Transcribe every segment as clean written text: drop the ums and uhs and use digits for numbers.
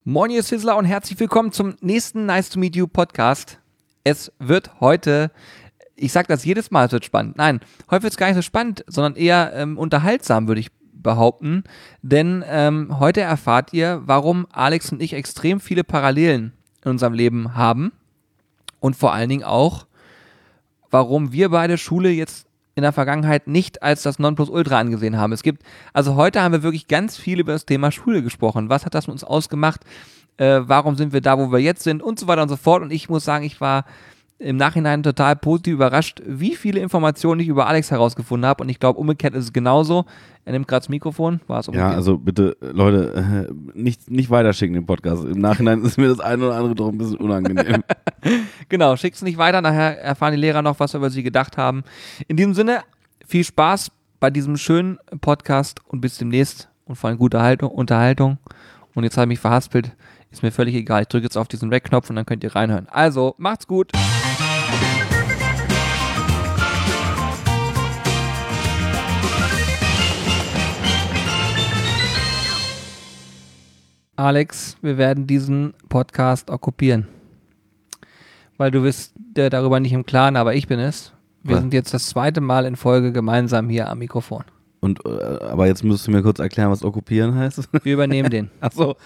Moin, ihr Sizzler und herzlich willkommen zum nächsten Nice to Meet You Podcast. Es wird heute, ich sag das jedes Mal, es wird spannend. Nein, heute wird es gar nicht so spannend, sondern eher unterhaltsam, würde ich behaupten. Denn heute erfahrt ihr, warum Alex und ich extrem viele Parallelen in unserem Leben haben. Und vor allen Dingen auch, warum wir beide Schule jetzt in der Vergangenheit nicht als das Nonplusultra angesehen haben. Also heute haben wir wirklich ganz viel über das Thema Schule gesprochen. Was hat das mit uns ausgemacht? Warum sind wir da, wo wir jetzt sind? Und so weiter und so fort. Und ich muss sagen, ich war im Nachhinein total positiv überrascht, wie viele Informationen ich über Alex herausgefunden habe. Und ich glaube, umgekehrt ist es genauso. Er nimmt gerade das Mikrofon. War es umgekehrt? Ja, also bitte, Leute, nicht weiterschicken den Podcast. Im Nachhinein ist mir das eine oder andere doch ein bisschen unangenehm. Genau, schickt es nicht weiter. Nachher erfahren die Lehrer noch, was wir über sie gedacht haben. In diesem Sinne, viel Spaß bei diesem schönen Podcast und bis demnächst. Und vor allem gute Unterhaltung. Und jetzt habe ich mich verhaspelt. Ist mir völlig egal. Ich drücke jetzt auf diesen Rec-Knopf und dann könnt ihr reinhören. Also, macht's gut. Alex, wir werden diesen Podcast okkupieren. Weil du bist dir darüber nicht im Klaren, aber ich bin es. Wir sind jetzt das zweite Mal in Folge gemeinsam hier am Mikrofon. Und aber jetzt müsstest du mir kurz erklären, was okkupieren heißt. Wir übernehmen den. Ach so.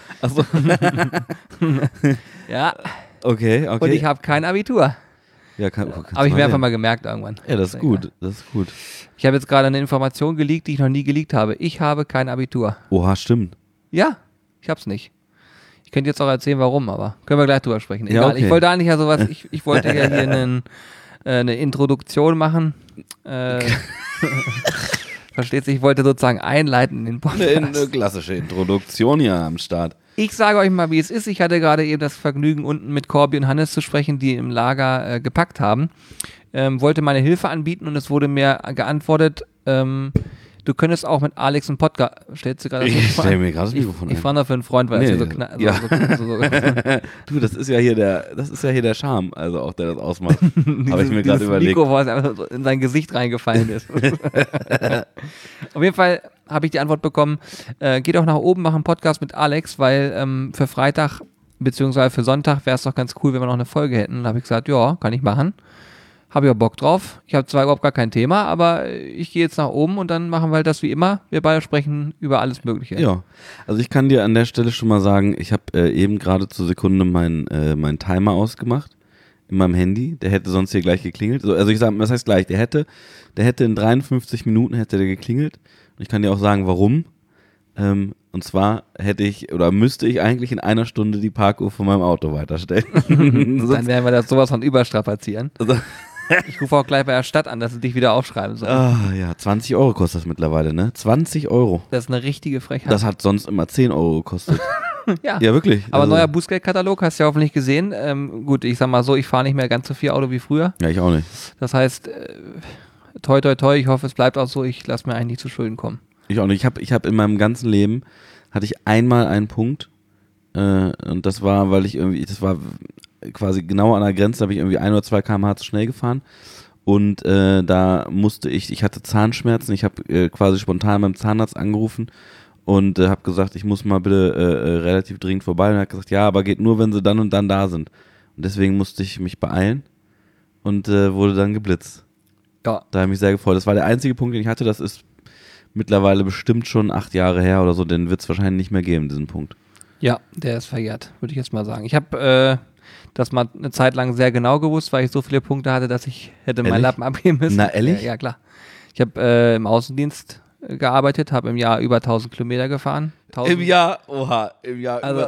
Ja. Okay. Und ich habe kein Abitur. Ja, habe ich mir einfach mal gemerkt irgendwann. Ja, das ist gut. Das ist gut. Ich habe jetzt gerade eine Information geleakt, die ich noch nie geleakt habe. Ich habe kein Abitur. Oha, stimmt. Ja, ich hab's nicht. Ich könnte jetzt auch erzählen, warum, aber können wir gleich drüber sprechen. Egal. Ja, okay. Ich wollte eigentlich ja sowas, ich wollte ja hier eine Introduktion machen. Versteht sich, ich wollte sozusagen einleiten in den Podcast. Eine klassische Introduktion hier am Start. Ich sage euch mal, wie es ist. Ich hatte gerade eben das Vergnügen, unten mit Corby und Hannes zu sprechen, die im Lager gepackt haben. Wollte meine Hilfe anbieten und es wurde mir geantwortet, du könntest auch mit Alex einen Podcast. Stellst du gerade Ich stelle mir gerade das Mikrofon ein. Ich frage noch für einen Freund, weil es so knapp. Ja. Du, das ist ja hier der Charme, also auch der das ausmacht. Habe ich mir gerade überlegt. Mikro, was einfach so in sein Gesicht reingefallen ist. Auf jeden Fall habe ich die Antwort bekommen, geht auch nach oben, mach einen Podcast mit Alex, weil für Freitag bzw. für Sonntag wäre es doch ganz cool, wenn wir noch eine Folge hätten. Da habe ich gesagt, ja, kann ich machen. Habe ich auch Bock drauf. Ich habe zwar überhaupt gar kein Thema, aber ich gehe jetzt nach oben und dann machen wir halt das wie immer. Wir beide sprechen über alles Mögliche. Ja, also ich kann dir an der Stelle schon mal sagen, ich habe eben gerade zur Sekunde meinen Timer ausgemacht in meinem Handy. Der hätte sonst hier gleich geklingelt. Also ich sage, was heißt gleich? Der hätte in 53 Minuten hätte der geklingelt. Und ich kann dir auch sagen, warum. Und zwar müsste ich eigentlich in einer Stunde die Parkuhr von meinem Auto weiterstellen. Dann werden wir das sowas von überstrapazieren. Also, ich rufe auch gleich bei der Stadt an, dass sie dich wieder aufschreiben sollen. Ah ja, 20 Euro kostet das mittlerweile, ne? 20 Euro. Das ist eine richtige Frechheit. Das hat sonst immer 10 Euro gekostet. Ja, wirklich. Aber neuer Bußgeldkatalog hast du ja hoffentlich gesehen. Gut, ich sag mal so, ich fahre nicht mehr ganz so viel Auto wie früher. Ja, ich auch nicht. Das heißt, toi toi toi, ich hoffe, es bleibt auch so, ich lasse mir eigentlich nicht zu Schulden kommen. Ich auch nicht. Ich hab in meinem ganzen Leben, hatte ich einmal einen Punkt und das war, das war quasi genau an der Grenze, da habe ich irgendwie 1 oder 2 km/h zu schnell gefahren und da musste ich hatte Zahnschmerzen, ich habe quasi spontan beim Zahnarzt angerufen und habe gesagt, ich muss mal bitte relativ dringend vorbei und er hat gesagt, ja, aber geht nur, wenn sie dann und dann da sind. Und deswegen musste ich mich beeilen und wurde dann geblitzt. Ja. Da habe ich mich sehr gefreut. Das war der einzige Punkt, den ich hatte, das ist mittlerweile bestimmt schon 8 Jahre her oder so, den wird es wahrscheinlich nicht mehr geben, diesen Punkt. Ja, der ist verjährt, würde ich jetzt mal sagen. Ich habe das mal eine Zeit lang sehr genau gewusst, weil ich so viele Punkte hatte, dass ich hätte meinen Lappen abgeben müssen. Na, ehrlich? Ja, klar. Ich habe im Außendienst gearbeitet, habe im Jahr über 1000 Kilometer gefahren. Im Jahr im Jahr also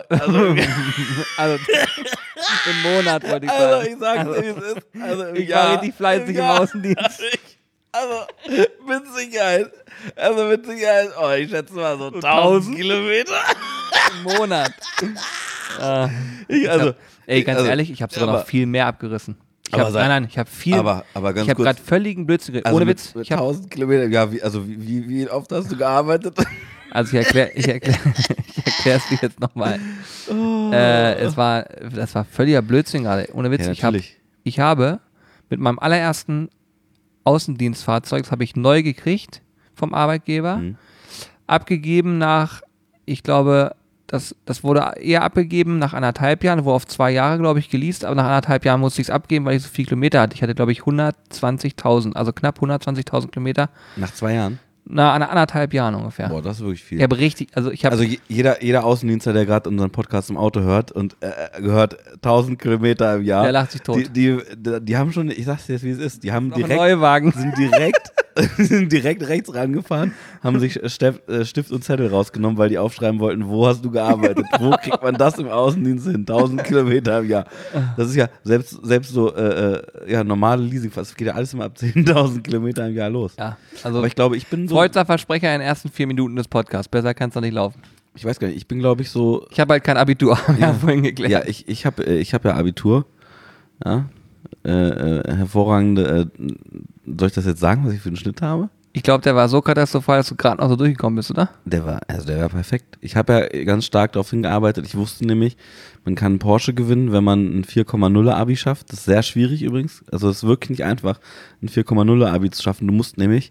im Monat wollte ich sagen. Also ich sag's dir, wie es ist. Also im ich Jahr, war richtig fleißig im Außendienst. Mit Sicherheit, ich schätze mal so 1000 Kilometer. Im Monat. Ganz ehrlich, ich habe sogar noch viel mehr abgerissen. Ich habe gerade völligen Blödsinn geredet. Ohne Witz. Mit 1000 Kilometer, ja, wie oft hast du gearbeitet? Also ich erkläre es dir jetzt nochmal. Das war völliger Blödsinn gerade. Ohne Witz. Ja, ich habe mit meinem allerersten Außendienstfahrzeug, das habe ich neu gekriegt vom Arbeitgeber, abgegeben nach, ich glaube, das wurde eher abgegeben nach 1,5 Jahren, wurde auf 2 Jahre, glaube ich, geleast, aber nach 1,5 Jahren musste ich es abgeben, weil ich so viele Kilometer hatte. Ich hatte, glaube ich, 120.000, also knapp 120.000 Kilometer. Nach 2 Jahren? Na, 1,5 Jahren ungefähr. Boah, das ist wirklich viel. Ich habe richtig, jeder Außendienstler, der gerade unseren Podcast im Auto hört und gehört 1000 Kilometer im Jahr. Der lacht sich tot. Die haben schon, ich sag's dir jetzt, wie es ist, die haben Neuwagen. sind direkt rechts rangefahren, haben sich Stift und Zettel rausgenommen, weil die aufschreiben wollten, wo hast du gearbeitet? Wo kriegt man das im Außendienst hin? 1000 Kilometer im Jahr. Das ist ja selbst so normale Leasing, das geht ja alles immer ab 10.000 Kilometer im Jahr los. Ja, also aber ich glaube, ich bin so... Freudster Versprecher in den ersten 4 Minuten des Podcasts. Besser kann es doch nicht laufen. Ich weiß gar nicht, ich bin glaube ich so... Ich habe halt kein Abitur, haben wir ja vorhin geklärt. Ja, ich hab ja Abitur. Ja. Hervorragende, soll ich das jetzt sagen, was ich für einen Schnitt habe? Ich glaube, der war so katastrophal, dass du gerade noch so durchgekommen bist, oder? Der war perfekt. Ich habe ja ganz stark darauf hingearbeitet. Ich wusste nämlich, man kann einen Porsche gewinnen, wenn man ein 4,0er Abi schafft. Das ist sehr schwierig übrigens. Also es ist wirklich nicht einfach, ein 4,0er Abi zu schaffen. Du musst nämlich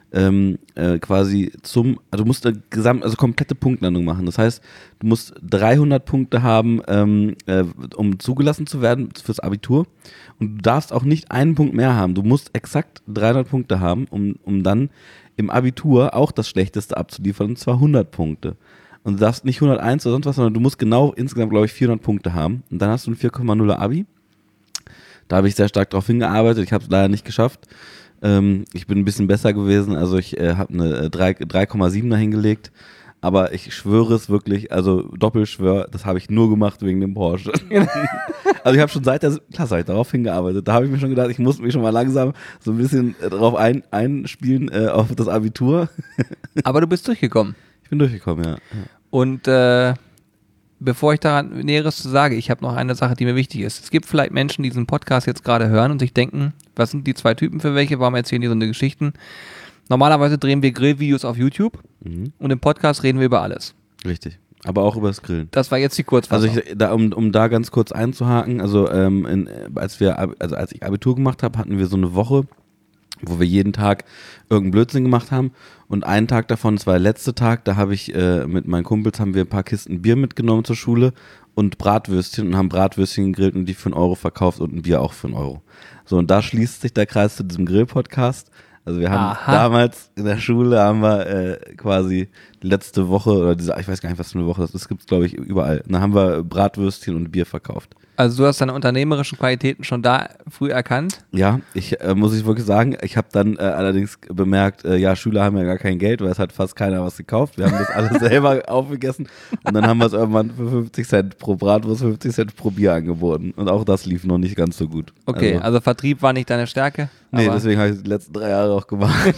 quasi du musst komplette Punktlandung machen. Das heißt, du musst 300 Punkte haben, um zugelassen zu werden fürs Abitur. Und du darfst auch nicht einen Punkt mehr haben. Du musst exakt 300 Punkte haben, um dann im Abitur auch das Schlechteste abzuliefern, und zwar 100 Punkte. Und du darfst nicht 101 oder sonst was, sondern du musst genau insgesamt, glaube ich, 400 Punkte haben. Und dann hast du ein 4,0er Abi. Da habe ich sehr stark drauf hingearbeitet. Ich habe es leider nicht geschafft. Ich bin ein bisschen besser gewesen. Also ich habe eine 3,7er hingelegt. Aber ich schwöre es wirklich, also Doppelschwör, das habe ich nur gemacht wegen dem Porsche. Also ich habe schon seit der Klasse darauf hingearbeitet. Da habe ich mir schon gedacht, ich muss mich schon mal langsam so ein bisschen darauf einspielen auf das Abitur. Aber du bist durchgekommen. Ich bin durchgekommen, ja. Und bevor ich daran Näheres zu sage, ich habe noch eine Sache, die mir wichtig ist. Es gibt vielleicht Menschen, die diesen Podcast jetzt gerade hören und sich denken, was sind die 2 Typen für welche, warum erzählen die so eine Geschichten? Normalerweise drehen wir Grillvideos auf YouTube und im Podcast reden wir über alles. Richtig, aber auch über das Grillen. Das war jetzt die Kurzfassung. Also um da ganz kurz einzuhaken, also als ich Abitur gemacht habe, hatten wir so eine Woche, wo wir jeden Tag irgendeinen Blödsinn gemacht haben, und einen Tag davon, das war der letzte Tag, da habe ich mit meinen Kumpels haben wir ein paar Kisten Bier mitgenommen zur Schule und Bratwürstchen, und haben Bratwürstchen gegrillt und die für 1 Euro verkauft und ein Bier auch für 1 Euro. So, und da schließt sich der Kreis zu diesem Grill-Podcast. Also wir haben damals in der Schule quasi die letzte Woche, oder ich weiß gar nicht, was für eine Woche das gibt es, glaube ich, überall. Und da haben wir Bratwürstchen und Bier verkauft. Also du hast deine unternehmerischen Qualitäten schon da früh erkannt? Ja, muss ich wirklich sagen. Ich habe dann allerdings bemerkt, Schüler haben ja gar kein Geld, weil es hat fast keiner was gekauft. Wir haben das alles selber aufgegessen, und dann haben wir es irgendwann für 50 Cent pro Bratwurst, 50 Cent pro Bier angeboten. Und auch das lief noch nicht ganz so gut. Okay, also Vertrieb war nicht deine Stärke? Nee, deswegen habe ich die letzten 3 Jahre auch gemacht.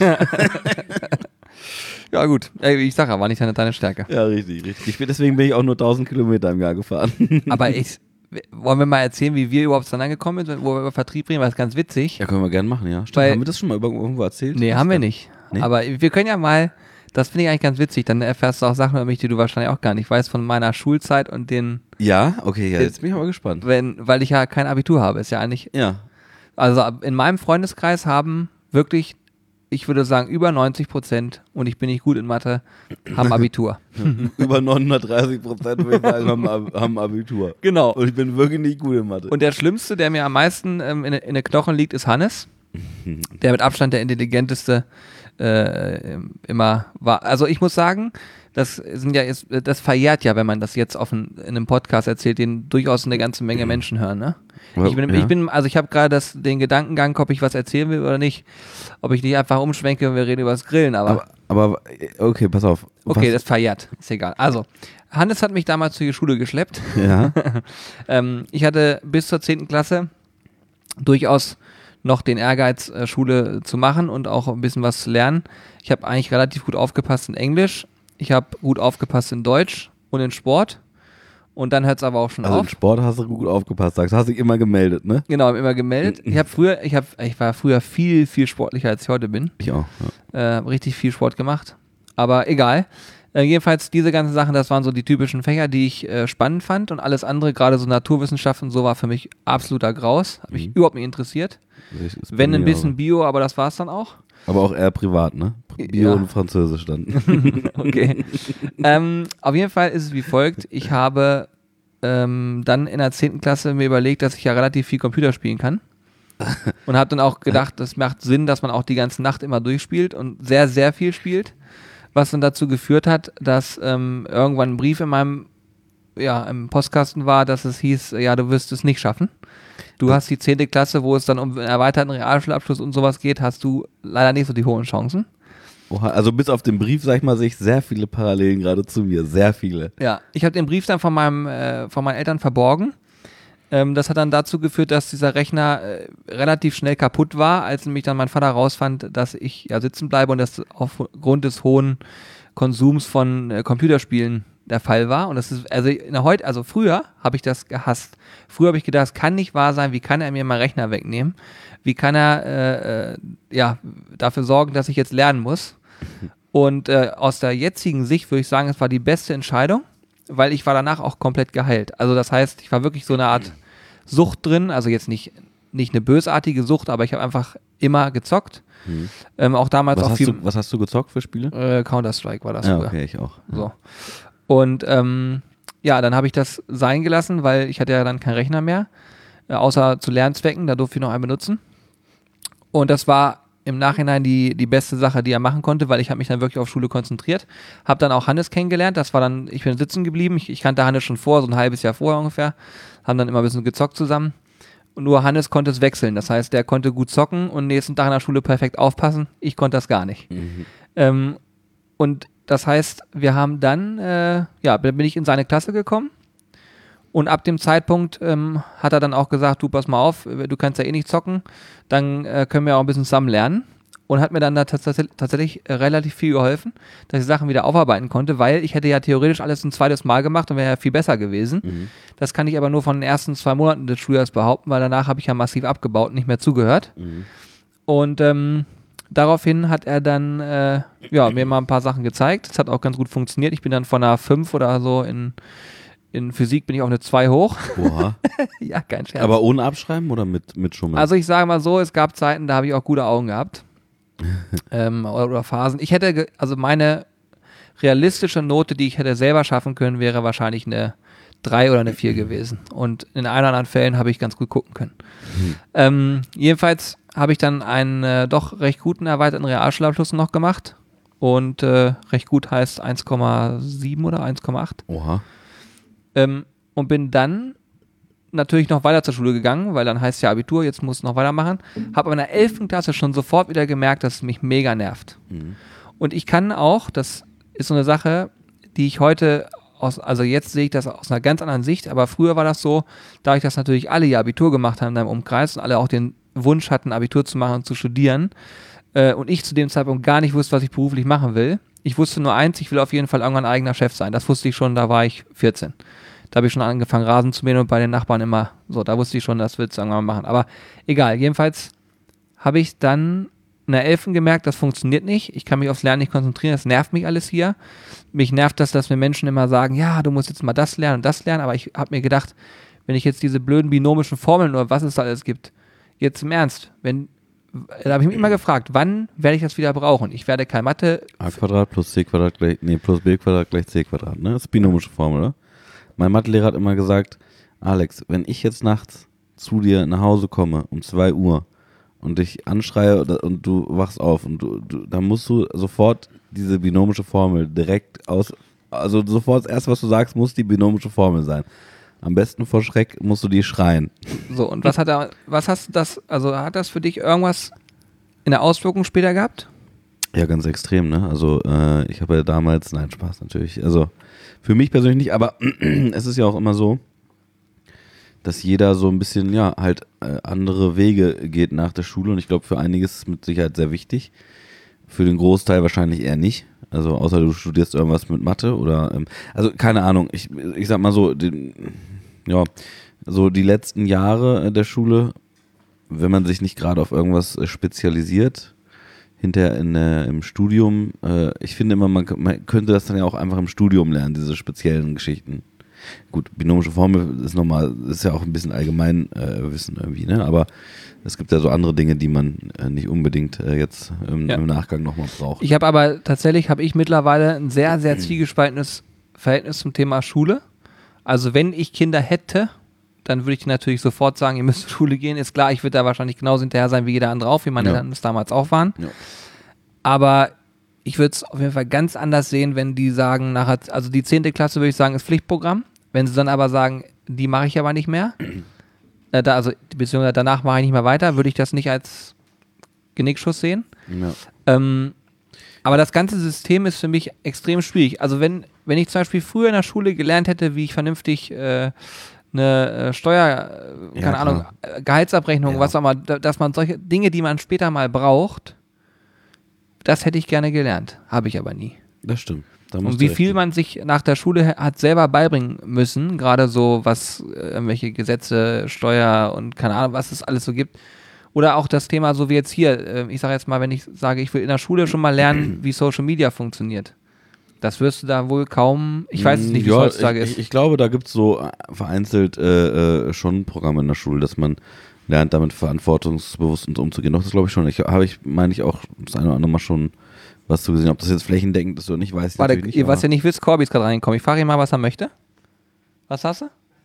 Ja gut, ich sage ja, war nicht deine Stärke. Ja, richtig. Deswegen bin ich auch nur 1000 Kilometer im Jahr gefahren. Aber wollen wir mal erzählen, wie wir überhaupt zueinander gekommen sind, wo wir über Vertrieb reden, weil das ist ganz witzig. Ja, können wir gerne machen, ja. Stimmt, haben wir das schon mal irgendwo erzählt? Nee, haben wir nicht. Nee? Aber wir können ja mal, das finde ich eigentlich ganz witzig, dann erfährst du auch Sachen über mich, die du wahrscheinlich auch gar nicht weißt, von meiner Schulzeit und den... Ja, okay, ja, jetzt bin ich aber gespannt. Weil ich ja kein Abitur habe, ist ja eigentlich... Ja. Also in meinem Freundeskreis haben wirklich, ich würde sagen, über 90%, und ich bin nicht gut in Mathe, haben Abitur. Über 930% würde ich sagen, haben Abitur. Genau. Und ich bin wirklich nicht gut in Mathe. Und der Schlimmste, der mir am meisten in den Knochen liegt, ist Hannes. Der mit Abstand der intelligenteste immer war. Also ich muss sagen, das verjährt ja, wenn man das jetzt in einem Podcast erzählt, den durchaus eine ganze Menge Menschen hören, ne? Ich habe gerade den Gedankengang, ob ich was erzählen will oder nicht, ob ich nicht einfach umschwenke und wir reden über das Grillen, aber okay, pass auf. Okay, das verjährt, ist egal. Also, Hannes hat mich damals zur Schule geschleppt. Ja. Ich hatte bis zur 10. Klasse durchaus noch den Ehrgeiz, Schule zu machen und auch ein bisschen was zu lernen. Ich habe eigentlich relativ gut aufgepasst in Englisch, ich habe gut aufgepasst in Deutsch und in Sport. Und dann hört es aber auch schon auf. Also im Sport hast du gut aufgepasst, sagst du. Hast dich immer gemeldet, ne? Genau, immer gemeldet. Ich war früher viel, viel sportlicher, als ich heute bin. Ich auch, ja. Richtig viel Sport gemacht. Aber egal. Jedenfalls diese ganzen Sachen, das waren so die typischen Fächer, die ich spannend fand. Und alles andere, gerade so Naturwissenschaften, so war für mich absoluter Graus. Hat mich überhaupt nicht interessiert. Wenn ein bisschen Bio, aber das war es dann auch. Aber auch eher privat, ne? Bio und Französisch dann. Okay. Auf jeden Fall ist es wie folgt. Ich habe dann in der 10. Klasse mir überlegt, dass ich ja relativ viel Computer spielen kann. Und habe dann auch gedacht, das macht Sinn, dass man auch die ganze Nacht immer durchspielt und sehr, sehr viel spielt. Was dann dazu geführt hat, dass irgendwann ein Brief in meinem im Postkasten war, dass es hieß, ja, du wirst es nicht schaffen. Du hast die 10. Klasse, wo es dann um einen erweiterten Realschulabschluss und sowas geht, hast du leider nicht so die hohen Chancen. Oha, also bis auf den Brief, sag ich mal, sehe ich sehr viele Parallelen gerade zu mir. Sehr viele. Ja, ich habe den Brief dann von meinen Eltern verborgen. Das hat dann dazu geführt, dass dieser Rechner relativ schnell kaputt war, als nämlich dann mein Vater rausfand, dass ich ja sitzen bleibe und das aufgrund des hohen Konsums von Computerspielen der Fall war. Und das ist, also früher habe ich das gehasst. Früher habe ich gedacht, das kann nicht wahr sein, wie kann er mir meinen Rechner wegnehmen? Wie kann er dafür sorgen, dass ich jetzt lernen muss? Und aus der jetzigen Sicht würde ich sagen, es war die beste Entscheidung, weil ich war danach auch komplett geheilt. Also das heißt, ich war wirklich so eine Art Sucht drin, also jetzt nicht eine bösartige Sucht, aber ich habe einfach immer gezockt. Auch damals was hast du gezockt für Spiele? Counter-Strike war das Ja, früher. okay, ich auch. So. Und dann habe ich das sein gelassen, weil ich hatte ja dann keinen Rechner mehr, außer zu Lernzwecken, da durfte ich noch einen benutzen. Und das war im Nachhinein die beste Sache, die er machen konnte, weil ich habe mich dann wirklich auf Schule konzentriert. Habe dann auch Hannes kennengelernt, ich bin sitzen geblieben, ich kannte Hannes schon so ein halbes Jahr vorher ungefähr, haben dann immer ein bisschen gezockt zusammen. Und nur Hannes konnte es wechseln, das heißt, der konnte gut zocken und nächsten Tag in der Schule perfekt aufpassen, ich konnte das gar nicht. Und das heißt, wir haben dann, bin ich in seine Klasse gekommen und ab dem Zeitpunkt hat er dann auch gesagt, du pass mal auf, du kannst ja eh nicht zocken, dann können wir auch ein bisschen zusammen lernen und hat mir dann da tatsächlich relativ viel geholfen, dass ich Sachen wieder aufarbeiten konnte, weil ich hätte ja theoretisch alles ein zweites Mal gemacht und wäre ja viel besser gewesen. Das kann ich aber nur von den ersten 2 Monaten des Schuljahres behaupten, weil danach habe ich ja massiv abgebaut und nicht mehr zugehört. Und daraufhin hat er dann mir mal ein paar Sachen gezeigt. Das hat auch ganz gut funktioniert. Ich bin dann von einer 5 oder so in Physik bin ich auf eine 2 hoch. Oha. Ja, kein Scherz. Aber ohne Abschreiben oder mit Schummeln? Also ich sage mal so, es gab Zeiten, da habe ich auch gute Augen gehabt. Oder Phasen. Also meine realistische Note, die ich hätte selber schaffen können, wäre wahrscheinlich eine 3 oder eine 4 gewesen. Und in ein oder anderen Fällen habe ich ganz gut gucken können. Jedenfalls habe ich dann einen doch recht guten erweiterten Realschulabschluss noch gemacht. Und recht gut heißt 1,7 oder 1,8. Oha. Und bin dann natürlich noch weiter zur Schule gegangen, weil dann heißt ja Abitur, jetzt muss ich noch weitermachen. Habe aber in der 11. Klasse schon sofort wieder gemerkt, dass es mich mega nervt. Und ich kann auch, das ist so eine Sache, die ich heute also jetzt sehe ich das aus einer ganz anderen Sicht, aber früher war das so, da ich das natürlich alle ihr Abitur gemacht haben in meinem Umkreis und alle auch den Wunsch hatten, Abitur zu machen und zu studieren und ich zu dem Zeitpunkt gar nicht wusste, was ich beruflich machen will. Ich wusste nur eins, ich will auf jeden Fall irgendwann eigener Chef sein. Das wusste ich schon, da war ich 14. Da habe ich schon angefangen, Rasen zu mähen und bei den Nachbarn immer so, da wusste ich schon, das willst du irgendwann machen. Aber egal, jedenfalls habe ich dann in der 11. gemerkt, das funktioniert nicht. Ich kann mich aufs Lernen nicht konzentrieren, das nervt mich alles hier. Mich nervt das, dass mir Menschen immer sagen, ja, du musst jetzt mal das lernen und das lernen, aber ich habe mir gedacht, wenn ich jetzt diese blöden binomischen Formeln oder was es da alles gibt, jetzt im Ernst, da habe ich mich immer gefragt, wann werde ich das wieder brauchen? Ich werde kein Mathe. A² plus C² plus B² gleich C², ne? Das ist binomische Formel, oder? Mein Mathelehrer hat immer gesagt, Alex, wenn ich jetzt nachts zu dir nach Hause komme um 2 Uhr und dich anschreie und du wachst auf und dann musst du sofort diese binomische Formel direkt also sofort das erste, was du sagst, muss die binomische Formel sein. Am besten vor Schreck musst du die schreien. So, und hat das für dich irgendwas in der Auswirkung später gehabt? Ja, ganz extrem, ne? Also ich habe ja damals, nein, Spaß natürlich, also für mich persönlich nicht, aber es ist ja auch immer so, dass jeder so ein bisschen, ja, halt andere Wege geht nach der Schule und ich glaube, für einige ist es mit Sicherheit sehr wichtig, für den Großteil wahrscheinlich eher nicht, also außer du studierst irgendwas mit Mathe oder, also keine Ahnung, ich sag mal so, so die letzten Jahre der Schule, wenn man sich nicht gerade auf irgendwas spezialisiert, hinterher im Studium, ich finde immer, man könnte das dann ja auch einfach im Studium lernen, diese speziellen Geschichten. gut, binomische Formel ist ja auch ein bisschen allgemein Wissen irgendwie, ne? Aber es gibt ja so andere Dinge, die man nicht unbedingt jetzt im Nachgang nochmal braucht. Habe ich mittlerweile ein sehr, sehr zwiegespaltenes Verhältnis zum Thema Schule. Also wenn ich Kinder hätte, dann würde ich natürlich sofort sagen, ihr müsst zur Schule gehen. Ist klar, ich würde da wahrscheinlich genauso hinterher sein wie jeder andere auch, wie meine Eltern es damals auch waren. Ja. Aber ich würde es auf jeden Fall ganz anders sehen, wenn die sagen, also die 10. Klasse würde ich sagen, ist Pflichtprogramm. Wenn sie dann aber sagen, die mache ich aber nicht mehr, beziehungsweise danach mache ich nicht mehr weiter, würde ich das nicht als Genickschuss sehen. Ja. Aber das ganze System ist für mich extrem schwierig. Also wenn ich zum Beispiel früher in der Schule gelernt hätte, wie ich vernünftig eine Steuer, Gehaltsabrechnung, was auch immer, dass man solche Dinge, die man später mal braucht, das hätte ich gerne gelernt. Habe ich aber nie. Das stimmt. Und wie viel man sich nach der Schule hat selber beibringen müssen, gerade so was, welche Gesetze, Steuer und keine Ahnung, was es alles so gibt. Oder auch das Thema, so wie jetzt hier, ich sage jetzt mal, wenn ich sage, ich will in der Schule schon mal lernen, wie Social Media funktioniert. Das wirst du da wohl kaum, ich weiß es nicht, wie es heutzutage ist. Ich glaube, da gibt es so vereinzelt schon Programme in der Schule, dass man lernt, damit verantwortungsbewusst umzugehen. Doch, das glaube ich schon. Meine ich auch das eine oder andere Mal schon was zu gesehen. Ob das jetzt flächendeckend ist oder nicht, weiß ich natürlich nicht. Was ihr nicht wisst, Corby ist gerade reingekommen. Ich frage ihn mal, was er möchte. Was hast du?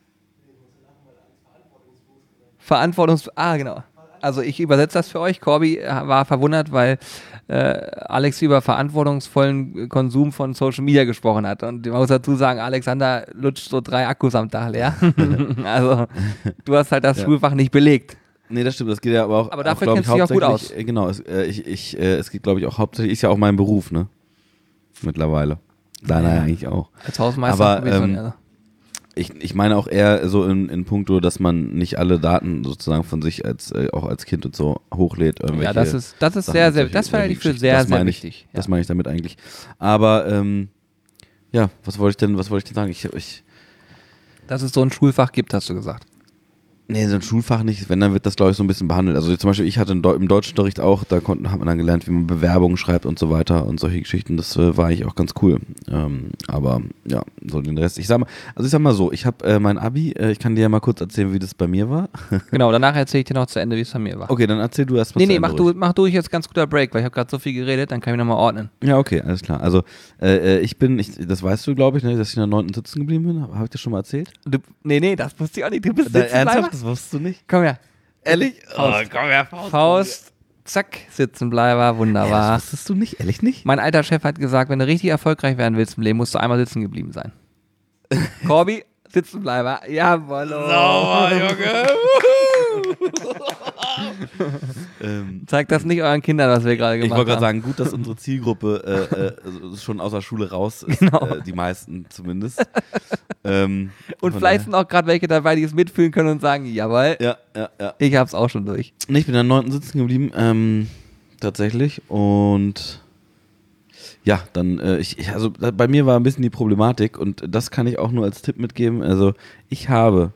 Genau. Also ich übersetze das für euch. Corby war verwundert, weil Alex über verantwortungsvollen Konsum von Social Media gesprochen hat. Und man muss dazu sagen, Alexander lutscht so 3 Akkus am Tag leer. Also du hast halt das Schulfach nicht belegt. Nee, das stimmt, das geht ja aber auch. Aber dafür kennst du dich auch gut aus. Genau, es geht, glaube ich, auch hauptsächlich, ist ja auch mein Beruf, ne? Mittlerweile. Nein, eigentlich auch. Als Hausmeister. Aber ich meine auch eher so in puncto, dass man nicht alle Daten sozusagen von sich auch als Kind und so hochlädt. Ja, das ist sehr, sehr, das halte ich für sehr, sehr wichtig. Das meine ich damit eigentlich. Aber, was wollte ich denn sagen? Dass es so ein Schulfach gibt, hast du gesagt. Nee, so ein Schulfach nicht, wenn, dann wird das, glaube ich, so ein bisschen behandelt. Also zum Beispiel, ich hatte im Deutschunterricht auch, hat man dann gelernt, wie man Bewerbungen schreibt und so weiter und solche Geschichten, das war eigentlich auch ganz cool. Aber ja, so den Rest. Ich sag mal so, ich habe mein Abi, ich kann dir ja mal kurz erzählen, wie das bei mir war. Genau, danach erzähle ich dir noch zu Ende, wie es bei mir war. Okay, dann erzähl du erst mal. Nee, mach du jetzt ganz guter Break, weil ich habe gerade so viel geredet, dann kann ich nochmal ordnen. Ja, okay, alles klar. Also, das weißt du, glaube ich, ne, dass ich in der 9. sitzen geblieben bin. Habe ich das schon mal erzählt? Nee, das wusste ich auch nicht. Du bist Sitzenbleiber? Das wusstest du nicht? Komm her. Ehrlich? Komm her, Faust. Zack, Sitzenbleiber, wunderbar. Das wusstest du nicht? Ehrlich nicht? Mein alter Chef hat gesagt, wenn du richtig erfolgreich werden willst im Leben, musst du einmal sitzen geblieben sein. Corby, Sitzenbleiber. Jawohl. Sauber, Junge. Zeigt das nicht euren Kindern, was wir gerade gemacht haben. Ich wollte gerade sagen, gut, dass unsere Zielgruppe schon aus der Schule raus ist. Genau. Die meisten zumindest. Und vielleicht sind auch gerade welche dabei, die es mitfühlen können und sagen, jawohl, ja. Ich hab's auch schon durch. Nee, ich bin in der 9. sitzen geblieben, tatsächlich. Und ja, dann, also bei mir war ein bisschen die Problematik und das kann ich auch nur als Tipp mitgeben. Also ich habe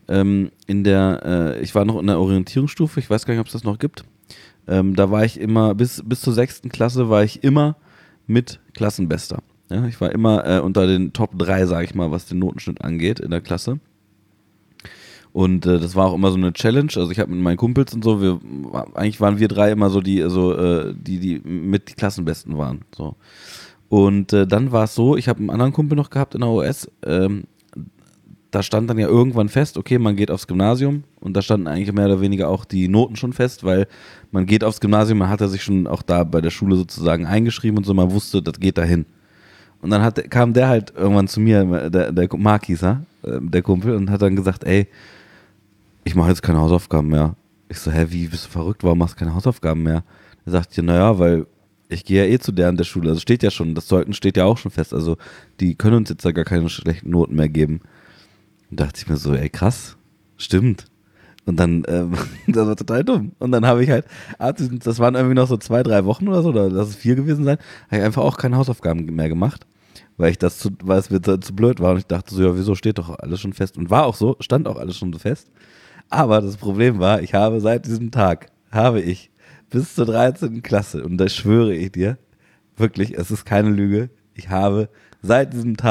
ich war noch in der Orientierungsstufe, ich weiß gar nicht, ob es das noch gibt. Da war ich immer, bis zur 6. Klasse war ich immer mit Klassenbester. Ja, ich war immer unter den Top 3, sage ich mal, was den Notenschnitt angeht in der Klasse. Und das war auch immer so eine Challenge. Also ich habe mit meinen Kumpels und so, eigentlich waren wir 3 immer so die mit die Klassenbesten waren. So. Und dann war es so, ich habe einen anderen Kumpel noch gehabt in der OS, da stand dann ja irgendwann fest, okay, man geht aufs Gymnasium und da standen eigentlich mehr oder weniger auch die Noten schon fest, weil man geht aufs Gymnasium, man hatte sich schon auch da bei der Schule sozusagen eingeschrieben und so, man wusste, das geht dahin. Und dann kam der halt irgendwann zu mir, der Mark hieß er, der Kumpel, und hat dann gesagt, ey, ich mache jetzt keine Hausaufgaben mehr. Ich so, wie, bist du verrückt, warum machst du keine Hausaufgaben mehr? Er sagt, ja, naja, weil ich gehe ja zu der an der Schule, also steht ja schon, das Zeugnis steht ja auch schon fest, also die können uns jetzt ja gar keine schlechten Noten mehr geben. Und dachte ich mir so, ey, krass, stimmt. Und dann, das war total dumm. Und dann habe ich halt, das waren irgendwie noch so 2-3 Wochen oder so, oder lass es 4 gewesen sein, habe ich einfach auch keine Hausaufgaben mehr gemacht, weil es mir zu blöd war. Und ich dachte so, ja, wieso, steht doch alles schon fest. Und war auch so, stand auch alles schon so fest. Aber das Problem war, ich habe seit diesem Tag, bis zur 13. Klasse, und das schwöre ich dir, wirklich, es ist keine Lüge, ich habe seit diesem Tag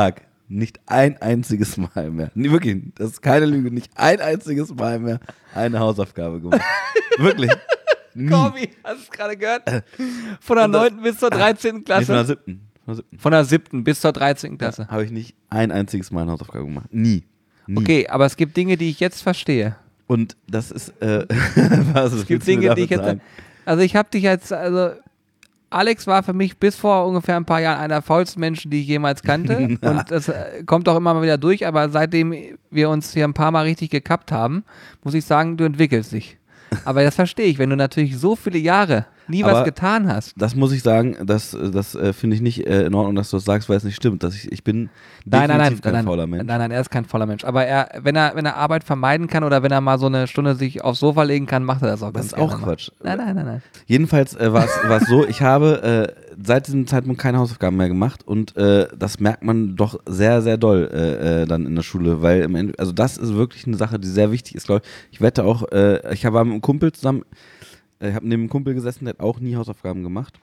nicht ein einziges Mal mehr, nee, wirklich, das ist keine Lüge, nicht ein einziges Mal mehr eine Hausaufgabe gemacht. Wirklich. Nie. Corby, hast du es gerade gehört? Von der 9. bis zur 13. Nee, Klasse? von der 7. Von der 7. bis zur 13. Klasse. Habe ich nicht ein einziges Mal eine Hausaufgabe gemacht. Nie. Okay, aber es gibt Dinge, die ich jetzt verstehe. Und das ist, was Es gibt Dinge, die ich jetzt. Also ich habe dich also Alex war für mich bis vor ungefähr ein paar Jahren einer der faulsten Menschen, die ich jemals kannte. Und das kommt auch immer mal wieder durch, aber seitdem wir uns hier ein paar Mal richtig gekappt haben, muss ich sagen, du entwickelst dich. Aber das verstehe ich, wenn du natürlich so viele Jahre nie was getan hast. Das muss ich sagen, das finde ich nicht in Ordnung, dass du das sagst, weil es nicht stimmt. Ich bin definitiv kein fauler Mensch. Nein, er ist kein fauler Mensch. Aber wenn er Arbeit vermeiden kann oder wenn er mal so eine Stunde sich aufs Sofa legen kann, macht er das auch ganz gerne. Das ist auch Quatsch. Nein. Jedenfalls war es so, ich habe seit diesem Zeitpunkt keine Hausaufgaben mehr gemacht und das merkt man doch sehr, sehr doll dann in der Schule, weil im Ende, also das ist wirklich eine Sache, die sehr wichtig ist, glaube ich. Ich wette auch, ich war mit einem Kumpel zusammen, ich habe neben einem Kumpel gesessen, der hat auch nie Hausaufgaben gemacht.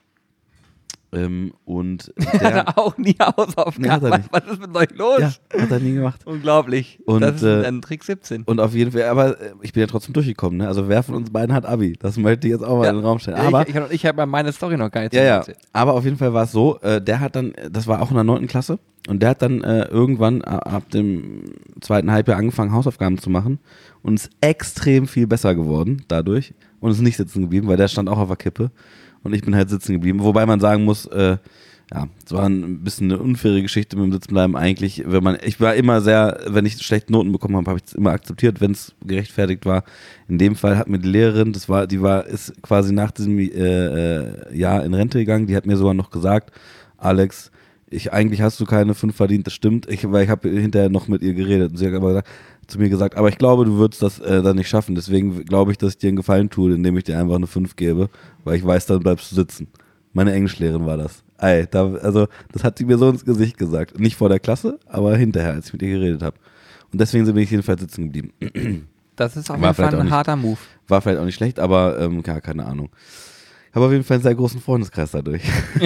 Und der hat er auch nie Hausaufgaben gemacht. Nee, was ist mit euch los? Ja, hat er nie gemacht. Unglaublich. Und, das ist ein Trick 17. Und auf jeden Fall, aber ich bin ja trotzdem durchgekommen, ne? Also wer von uns beiden hat Abi? Das möchte ich jetzt auch mal in den Raum stellen. Aber ich habe ja meine Story noch gar nicht erzählt. Aber auf jeden Fall war es so, der hat dann, das war auch in der 9. Klasse, und der hat dann irgendwann ab dem 2. Halbjahr angefangen, Hausaufgaben zu machen und ist extrem viel besser geworden dadurch und ist nicht sitzen geblieben, weil der stand auch auf der Kippe. Und ich bin halt sitzen geblieben. Wobei man sagen muss, es war ein bisschen eine unfaire Geschichte mit dem Sitzenbleiben eigentlich. Ich war immer sehr, wenn ich schlechte Noten bekommen habe, habe ich es immer akzeptiert, wenn es gerechtfertigt war. In dem Fall hat mir die Lehrerin, ist quasi nach diesem Jahr in Rente gegangen, die hat mir sogar noch gesagt, Alex, eigentlich hast du keine 5 verdient, das stimmt, weil ich habe hinterher noch mit ihr geredet und sie hat aber zu mir gesagt, aber ich glaube, du würdest das dann nicht schaffen, deswegen glaube ich, dass ich dir einen Gefallen tue, indem ich dir einfach eine 5 gebe, weil ich weiß, dann bleibst du sitzen. Meine Englischlehrerin war das. Das hat sie mir so ins Gesicht gesagt. Nicht vor der Klasse, aber hinterher, als ich mit ihr geredet habe. Und deswegen bin ich jedenfalls sitzen geblieben. Das ist auf jeden Fall ein harter Move. War vielleicht auch nicht schlecht, aber keine Ahnung. Ich habe auf jeden Fall einen sehr großen Freundeskreis dadurch.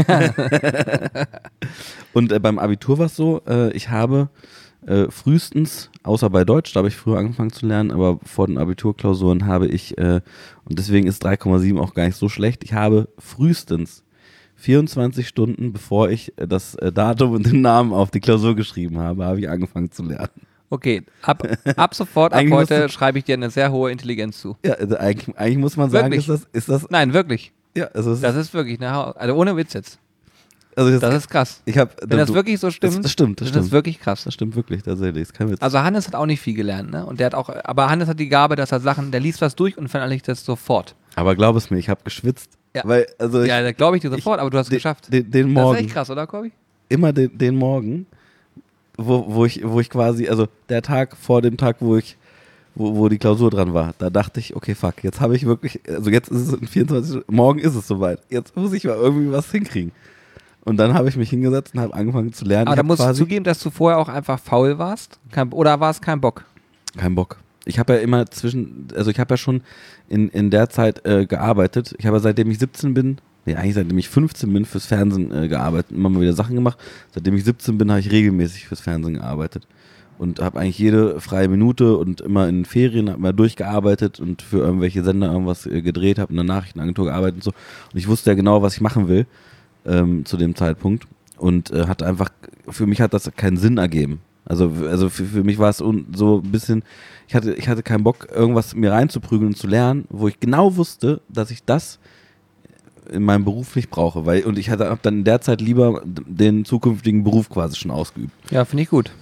Und beim Abitur war es so, ich habe frühestens, außer bei Deutsch, da habe ich früher angefangen zu lernen, aber vor den Abiturklausuren habe ich, und deswegen ist 3,7 auch gar nicht so schlecht, ich habe frühestens 24 Stunden, bevor ich das Datum und den Namen auf die Klausur geschrieben habe ich angefangen zu lernen. Okay, ab sofort, ab heute schreibe ich dir eine sehr hohe Intelligenz zu. Ja, also eigentlich muss man sagen, ist das... Nein, wirklich. Ja, also das ist wirklich also ohne Witz jetzt. Also das ist krass. Wenn das wirklich so stimmt, das stimmt. Das ist wirklich krass. Das stimmt wirklich, tatsächlich. Ist kein Witz. Also Hannes hat auch nicht viel gelernt, ne? Und aber Hannes hat die Gabe, dass er der liest was durch und verinnerlicht das sofort. Aber glaub es mir, ich habe geschwitzt. Ja, da glaube ich dir sofort, aber du hast es geschafft. Den Morgen. Das ist echt krass, oder, Corby? Immer den Morgen, wo ich quasi, also der Tag vor dem Tag, wo die Klausur dran war, da dachte ich, okay, fuck, jetzt habe ich wirklich, also jetzt ist es in 24 Stunden, morgen ist es soweit, jetzt muss ich mal irgendwie was hinkriegen. Und dann habe ich mich hingesetzt und habe angefangen zu lernen. Aber da musst du zugeben, dass du vorher auch einfach faul warst? Oder war es kein Bock? Kein Bock. Ich habe ja immer ich habe ja schon in der Zeit gearbeitet. Ich habe seitdem ich 17 bin, eigentlich seitdem ich 15 bin, fürs Fernsehen gearbeitet, immer mal wieder Sachen gemacht. Seitdem ich 17 bin, habe ich regelmäßig fürs Fernsehen gearbeitet. Und habe eigentlich jede freie Minute und immer in Ferien habe mal durchgearbeitet und für irgendwelche Sender irgendwas gedreht, habe in einer Nachrichtenagentur gearbeitet und so. Und ich wusste ja genau, was ich machen will zu dem Zeitpunkt. Und für mich hat das keinen Sinn ergeben. Also für mich war es so ein bisschen, ich hatte keinen Bock, irgendwas mir reinzuprügeln und zu lernen, wo ich genau wusste, dass ich das in meinem Beruf nicht brauche. Und ich habe dann in der Zeit lieber den zukünftigen Beruf quasi schon ausgeübt. Ja, finde ich gut.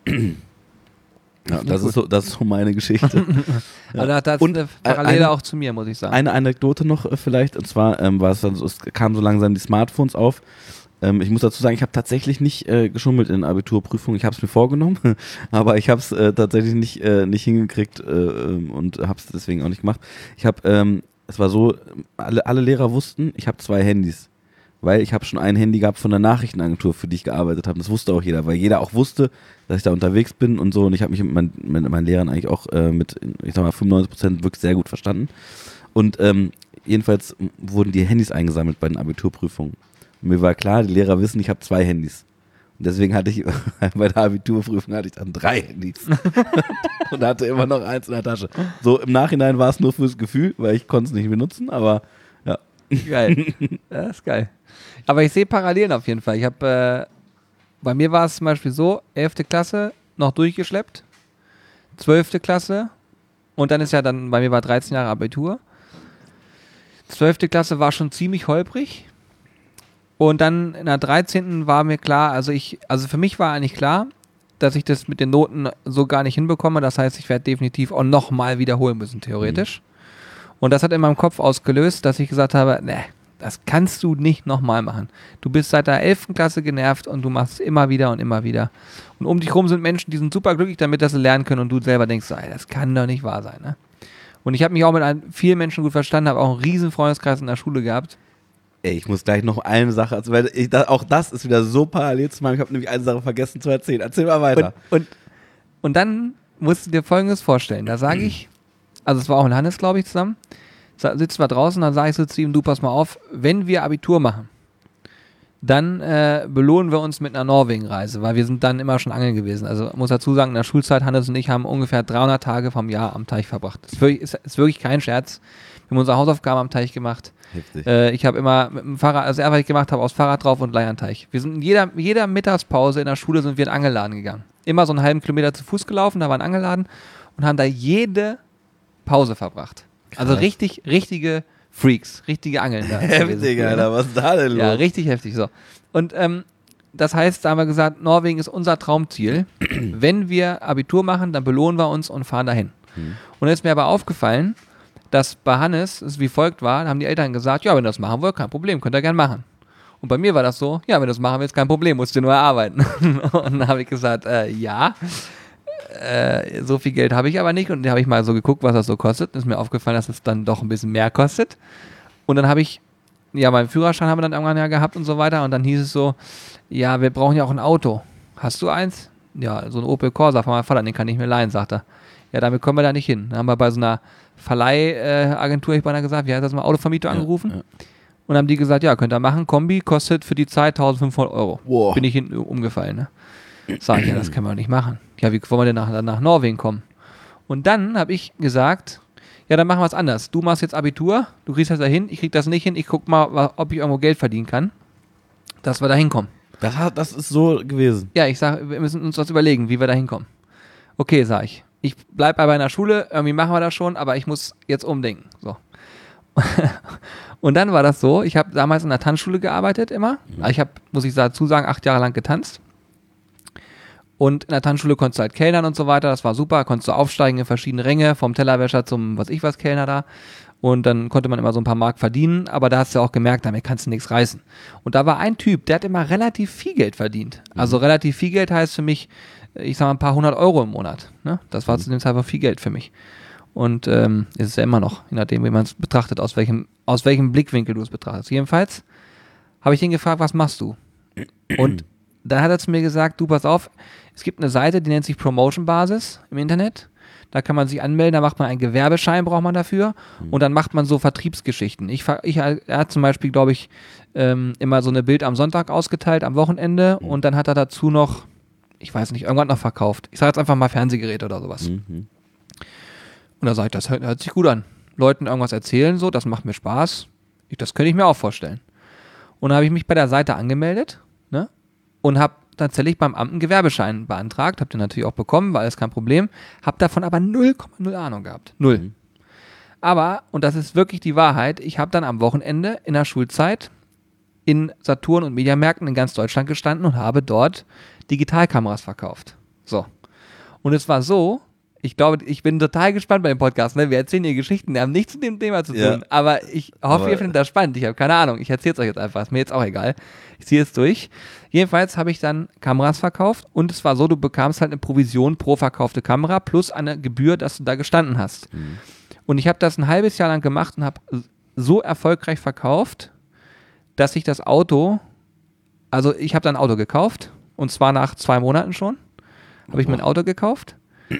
Ja, das ist so meine Geschichte. Ja. Aber das ist eine Parallele auch zu mir, muss ich sagen. Eine Anekdote noch vielleicht, und zwar war es dann so, es kamen so langsam die Smartphones auf. Ich muss dazu sagen, ich habe tatsächlich nicht geschummelt in Abiturprüfungen. Ich habe es mir vorgenommen, aber ich habe es tatsächlich nicht hingekriegt und habe es deswegen auch nicht gemacht. Es war so, alle Lehrer wussten, ich habe 2 Handys. Weil ich habe schon ein Handy gehabt von der Nachrichtenagentur, für die ich gearbeitet habe. Das wusste auch jeder, weil jeder auch wusste, dass ich da unterwegs bin und so. Und ich habe mich mit meinen Lehrern eigentlich auch mit, ich sag mal, 95% wirklich sehr gut verstanden. Und jedenfalls wurden die Handys eingesammelt bei den Abiturprüfungen. Und mir war klar, die Lehrer wissen, ich habe 2 Handys. Deswegen hatte ich bei der Abiturprüfung hatte ich dann 3 Handys und hatte immer noch 1 in der Tasche. So im Nachhinein war es nur fürs Gefühl, weil ich konnte es nicht benutzen, aber ja. Geil. Das ist geil. Aber ich sehe Parallelen auf jeden Fall. Ich habe, bei mir war es zum Beispiel so, 11. Klasse noch durchgeschleppt, 12. Klasse und dann ist ja dann, bei mir war 13 Jahre Abitur. 12. Klasse war schon ziemlich holprig. Und dann in der 13. war mir klar, also für mich war eigentlich klar, dass ich das mit den Noten so gar nicht hinbekomme. Das heißt, ich werde definitiv auch nochmal wiederholen müssen, theoretisch. Und das hat in meinem Kopf ausgelöst, dass ich gesagt habe, ne, das kannst du nicht nochmal machen. Du bist seit der 11. Klasse genervt und du machst es immer wieder und immer wieder. Und um dich rum sind Menschen, die sind super glücklich damit, dass sie lernen können und du selber denkst, so, ey, das kann doch nicht wahr sein. Ne? Und ich habe mich auch mit vielen Menschen gut verstanden, habe auch einen riesen Freundeskreis in der Schule gehabt. Ey, ich muss gleich noch eine Sache, also weil auch das ist wieder so parallel zu meinem, ich habe nämlich eine Sache vergessen zu erzählen. Erzähl mal weiter. Und dann musst du dir Folgendes vorstellen. Da sage ich, also es war auch in Hannes, glaube ich, zusammen, sitzen wir draußen, dann sage ich so zu ihm, du pass mal auf, wenn wir Abitur machen, dann belohnen wir uns mit einer Norwegen-Reise, weil wir sind dann immer schon angeln gewesen. Also muss dazu sagen, in der Schulzeit, Hannes und ich haben ungefähr 300 Tage vom Jahr am Teich verbracht. Das ist wirklich kein Scherz. Wir haben unsere Hausaufgaben am Teich gemacht. Heftig. Ich habe immer mit dem Fahrrad, also was ich gemacht habe, aufs Fahrrad drauf und gleich an den Teich. Wir sind in jeder Mittagspause in der Schule sind wir in den Angelladen gegangen. Immer so einen halben Kilometer zu Fuß gelaufen, da war ein Angelladen und haben da jede Pause verbracht. Krass. Also richtige Freaks, richtige Angeln da. Heftig, Alter, was ist da denn los? Ja, richtig heftig, so. Und das heißt, da haben wir gesagt, Norwegen ist unser Traumziel. Wenn wir Abitur machen, dann belohnen wir uns und fahren dahin. Und dann ist mir aber aufgefallen, dass bei Hannes es wie folgt war, da haben die Eltern gesagt, ja, wenn ihr das machen wollt, kein Problem, könnt ihr gerne machen. Und bei mir war das so, ja, wenn du das machen willst, kein Problem, musst du nur erarbeiten. Und dann habe ich gesagt, ja, so viel Geld habe ich aber nicht. Und dann habe ich mal so geguckt, was das so kostet. Ist mir aufgefallen, dass es dann doch ein bisschen mehr kostet. Und dann habe ich, ja, meinen Führerschein haben wir dann irgendwann ja gehabt und so weiter. Und dann hieß es so, ja, wir brauchen ja auch ein Auto. Hast du eins? Ja, so ein Opel Corsa von meinem Vater, den kann ich mir leihen, sagt er. Ja, damit kommen wir da nicht hin. Dann haben wir bei so einer Verleihagentur, ich beinahe gesagt, wie heißt das mal, Autovermieter angerufen. Ja. Und haben die gesagt, ja, könnt ihr machen, Kombi kostet für die Zeit 1.500 Euro. Wow. Bin ich hinten umgefallen, ne? Sag ich, ja, das können wir nicht machen. Ja, wie wollen wir denn nach Norwegen kommen? Und dann habe ich gesagt, ja, dann machen wir es anders. Du machst jetzt Abitur, du kriegst das da hin, ich krieg das nicht hin, ich guck mal, ob ich irgendwo Geld verdienen kann, dass wir da hinkommen. Das ist so gewesen. Ja, ich sage, wir müssen uns was überlegen, wie wir da hinkommen. Okay, sag ich. Ich bleib bei meiner Schule, irgendwie machen wir das schon, aber ich muss jetzt umdenken. So. Und dann war das so, ich habe damals in der Tanzschule gearbeitet immer. Ich habe, muss ich dazu sagen, 8 Jahre lang getanzt. Und in der Tanzschule konntest du halt kellnern und so weiter, das war super, konntest du aufsteigen in verschiedene Ränge, vom Tellerwäscher zum was Kellner da. Und dann konnte man immer so ein paar Mark verdienen, aber da hast du auch gemerkt, damit kannst du nichts reißen. Und da war ein Typ, der hat immer relativ viel Geld verdient. Also relativ viel Geld heißt für mich, ich sag mal, ein paar 100 Euro im Monat. Ne? Das war zu dem Zeitpunkt viel Geld für mich. Und ist es ja immer noch, je nachdem, wie man es betrachtet, aus welchem Blickwinkel du es betrachtest. Jedenfalls habe ich ihn gefragt, was machst du? Und dann hat er zu mir gesagt, du pass auf, es gibt eine Seite, die nennt sich Promotion Basis im Internet. Da kann man sich anmelden, da macht man einen Gewerbeschein, braucht man dafür. Und dann macht man so Vertriebsgeschichten. Er hat zum Beispiel, glaube ich, immer so eine Bild am Sonntag ausgeteilt, am Wochenende. Und dann hat er dazu noch, ich weiß nicht, irgendwas noch verkauft. Ich sage jetzt einfach mal Fernsehgeräte oder sowas. Und da sage ich, das hört sich gut an. Leuten irgendwas erzählen, so, das macht mir Spaß. Das könnte ich mir auch vorstellen. Und dann habe ich mich bei der Seite angemeldet, ne? Und habe tatsächlich beim Amt einen Gewerbeschein beantragt. Habe den natürlich auch bekommen, war alles kein Problem. Habe davon aber 0,0 Ahnung gehabt. 0. Aber, und das ist wirklich die Wahrheit, ich habe dann am Wochenende in der Schulzeit in Saturn- und Mediamärkten in ganz Deutschland gestanden und habe dort Digitalkameras verkauft. So. Und es war so, ich glaube, ich bin total gespannt bei dem Podcast, ne? Wir erzählen hier Geschichten, die haben nichts mit dem Thema zu tun, ja. Aber ich hoffe, ihr findet das spannend. Ich habe keine Ahnung, ich erzähle es euch jetzt einfach, ist mir jetzt auch egal. Ich ziehe es durch. Jedenfalls habe ich dann Kameras verkauft und es war so, du bekamst halt eine Provision pro verkaufte Kamera plus eine Gebühr, dass du da gestanden hast. Und ich habe das ein halbes Jahr lang gemacht und habe so erfolgreich verkauft, dass ich das Auto, also ich habe dann ein Auto gekauft und zwar nach 2 Monaten schon, habe ich mir ein Auto gekauft.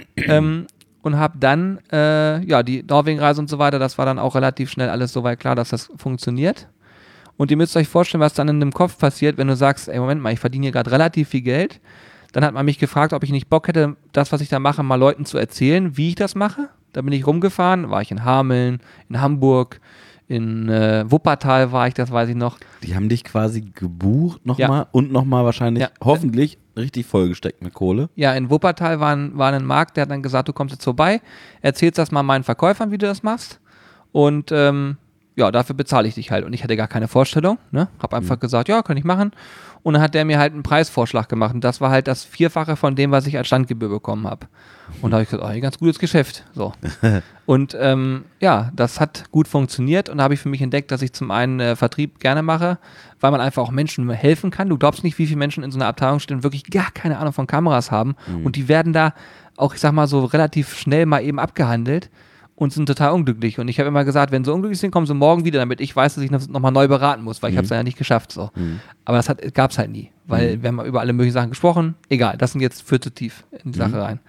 Und habe dann, die Norwegen-Reise und so weiter, das war dann auch relativ schnell alles soweit klar, dass das funktioniert. Und ihr müsst euch vorstellen, was dann in dem Kopf passiert, wenn du sagst, ey, Moment mal, ich verdiene hier gerade relativ viel Geld. Dann hat man mich gefragt, ob ich nicht Bock hätte, das, was ich da mache, mal Leuten zu erzählen, wie ich das mache. Da bin ich rumgefahren, war ich in Hameln, in Hamburg, in Wuppertal war ich, das weiß ich noch. Die haben dich quasi gebucht nochmal und nochmal wahrscheinlich, hoffentlich, richtig vollgesteckt mit Kohle. Ja, in Wuppertal war ein Markt, der hat dann gesagt, du kommst jetzt vorbei, erzählst das mal meinen Verkäufern, wie du das machst. Und dafür bezahle ich dich halt. Und ich hatte gar keine Vorstellung, ne? Hab einfach gesagt, ja, kann ich machen. Und dann hat der mir halt einen Preisvorschlag gemacht. Und das war halt das Vierfache von dem, was ich als Standgebühr bekommen habe. Und da habe ich gesagt, ein ganz gutes Geschäft. So. Und das hat gut funktioniert. Und da habe ich für mich entdeckt, dass ich zum einen Vertrieb gerne mache, weil man einfach auch Menschen helfen kann. Du glaubst nicht, wie viele Menschen in so einer Abteilung stehen und wirklich gar keine Ahnung von Kameras haben. Und die werden da auch, ich sag mal, so relativ schnell mal eben abgehandelt und sind total unglücklich. Und ich habe immer gesagt, wenn sie unglücklich sind, kommen sie morgen wieder, damit ich weiß, dass ich nochmal neu beraten muss, weil ich habe es ja nicht geschafft. So. Aber das gab es halt nie, weil wir haben über alle möglichen Sachen gesprochen. Egal, das sind jetzt für zu tief in die Sache rein.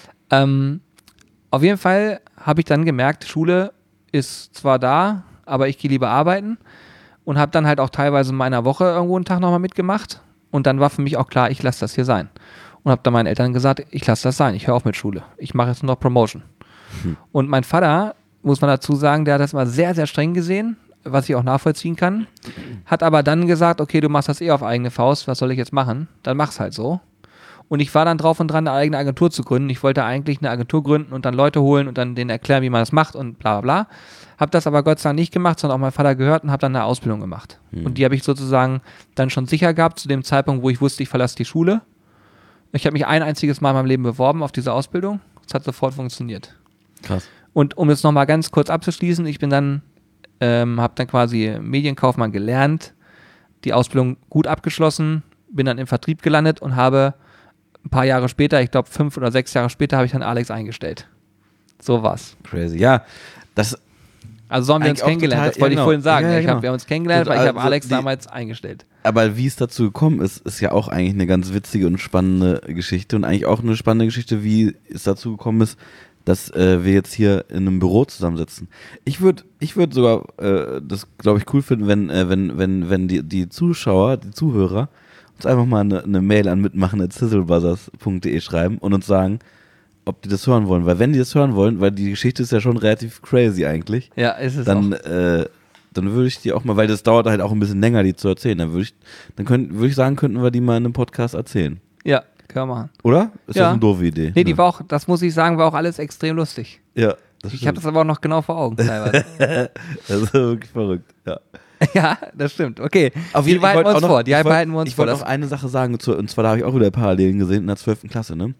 Auf jeden Fall habe ich dann gemerkt, Schule ist zwar da, aber ich gehe lieber arbeiten und habe dann halt auch teilweise in meiner Woche irgendwo einen Tag nochmal mitgemacht. Und dann war für mich auch klar, ich lasse das hier sein. Und habe dann meinen Eltern gesagt, ich lasse das sein, ich höre auf mit Schule. Ich mache jetzt nur noch Promotion. Und mein Vater, muss man dazu sagen, der hat das mal sehr, sehr streng gesehen, was ich auch nachvollziehen kann, hat aber dann gesagt, okay, du machst das auf eigene Faust, was soll ich jetzt machen? Dann mach's halt so. Und ich war dann drauf und dran, eine eigene Agentur zu gründen. Ich wollte eigentlich eine Agentur gründen und dann Leute holen und dann denen erklären, wie man das macht und bla bla bla. Hab das aber Gott sei Dank nicht gemacht, sondern auch mein Vater gehört und habe dann eine Ausbildung gemacht. Und die habe ich sozusagen dann schon sicher gehabt, zu dem Zeitpunkt, wo ich wusste, ich verlasse die Schule. Ich habe mich ein einziges Mal in meinem Leben beworben auf diese Ausbildung. Es hat sofort funktioniert. Krass. Und um jetzt nochmal ganz kurz abzuschließen, ich bin dann, habe dann quasi Medienkaufmann gelernt, die Ausbildung gut abgeschlossen, bin dann im Vertrieb gelandet und habe ein paar Jahre später, ich glaube 5 oder 6 Jahre später, habe ich dann Alex eingestellt. So war's. Crazy. Ja, das. Also so haben wir uns kennengelernt, das wollte ich vorhin sagen. Ja, genau. Wir haben uns kennengelernt, weil ich habe Alex damals eingestellt. Aber wie es dazu gekommen ist, ist ja auch eigentlich eine ganz witzige und spannende Geschichte und eigentlich auch eine spannende Geschichte, wie es dazu gekommen ist, dass wir jetzt hier in einem Büro zusammensitzen. Ich würd sogar das, glaube ich, cool finden, wenn die Zuschauer, die Zuhörer uns einfach mal eine Mail an mitmachen@sizzlebuzzers.de schreiben und uns sagen, ob die das hören wollen. Weil wenn die das hören wollen, weil die Geschichte ist ja schon relativ crazy eigentlich. Ja, ist es dann, auch. Dann würde ich die auch mal, weil das dauert halt auch ein bisschen länger, die zu erzählen, dann würde ich sagen, könnten wir die mal in einem Podcast erzählen. Ja, können wir machen. Oder? Ist Ja. das eine doofe Idee? Nee, die war auch, das muss ich sagen, war auch alles extrem lustig. Ja, Ich habe das aber auch noch genau vor Augen teilweise. Das ist wirklich verrückt, ja. Ja, das stimmt. Okay, Auf die jeden Fall behalten wir uns vor. Die behalten wir uns Ich vor. wollte noch eine Sache sagen, und zwar da habe ich auch wieder Parallelen gesehen in der 12. Klasse, ne?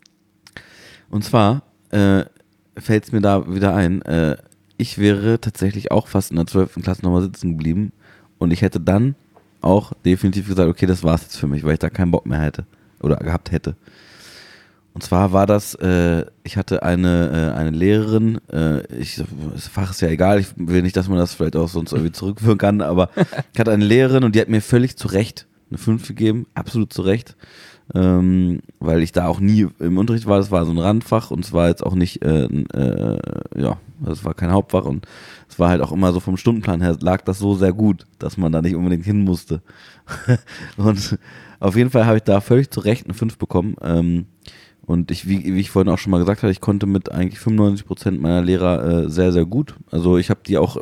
Und zwar fällt es mir da wieder ein, ich wäre tatsächlich auch fast in der 12. Klasse nochmal sitzen geblieben und ich hätte dann auch definitiv gesagt, okay, das war's jetzt für mich, weil ich da keinen Bock mehr hätte oder gehabt hätte. Und zwar war das, ich hatte eine Lehrerin, das Fach ist ja egal, ich will nicht, dass man das vielleicht auch sonst irgendwie zurückführen kann, aber ich hatte eine Lehrerin und die hat mir völlig zu Recht eine 5 gegeben, absolut zu Recht, weil ich da auch nie im Unterricht war, das war so ein Randfach und es war jetzt auch nicht, das war kein Hauptfach und es war halt auch immer so vom Stundenplan her, lag das so sehr gut, dass man da nicht unbedingt hin musste. Und auf jeden Fall habe ich da völlig zu Recht eine 5 bekommen, und wie ich vorhin auch schon mal gesagt habe, ich konnte mit eigentlich 95% meiner Lehrer sehr, sehr gut. Also ich habe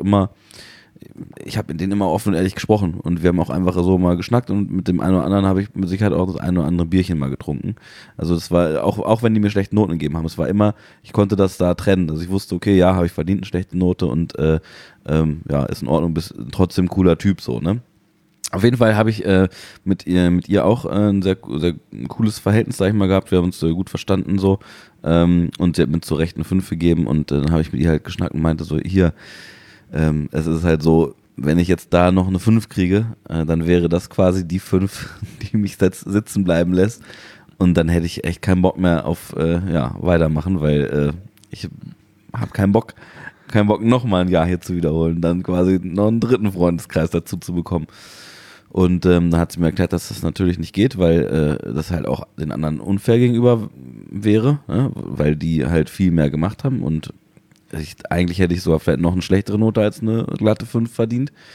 mit denen immer offen und ehrlich gesprochen und wir haben auch einfach so mal geschnackt und mit dem einen oder anderen habe ich mit Sicherheit auch das eine oder andere Bierchen mal getrunken. Also das war, auch wenn die mir schlechte Noten gegeben haben, es war immer, ich konnte das da trennen. Also ich wusste, okay, ja, habe ich verdient eine schlechte Note und ist in Ordnung, bist trotzdem cooler Typ so, ne? Auf jeden Fall habe ich mit ihr auch ein sehr, sehr cooles Verhältnis, sag ich mal, gehabt. Wir haben uns gut verstanden so und sie hat mir zu Recht eine 5 gegeben und dann habe ich mit ihr halt geschnackt und meinte so, hier, es ist halt so, wenn ich jetzt da noch eine 5 kriege, dann wäre das quasi die 5, die mich sitzen bleiben lässt und dann hätte ich echt keinen Bock mehr auf weitermachen, weil ich habe keinen Bock nochmal ein Jahr hier zu wiederholen, dann quasi noch einen dritten Freundeskreis dazu zu bekommen. Und dann hat sie mir erklärt, dass das natürlich nicht geht, weil das halt auch den anderen unfair gegenüber wäre, ne? Weil die halt viel mehr gemacht haben und eigentlich hätte ich sogar vielleicht noch eine schlechtere Note als eine glatte 5 verdient.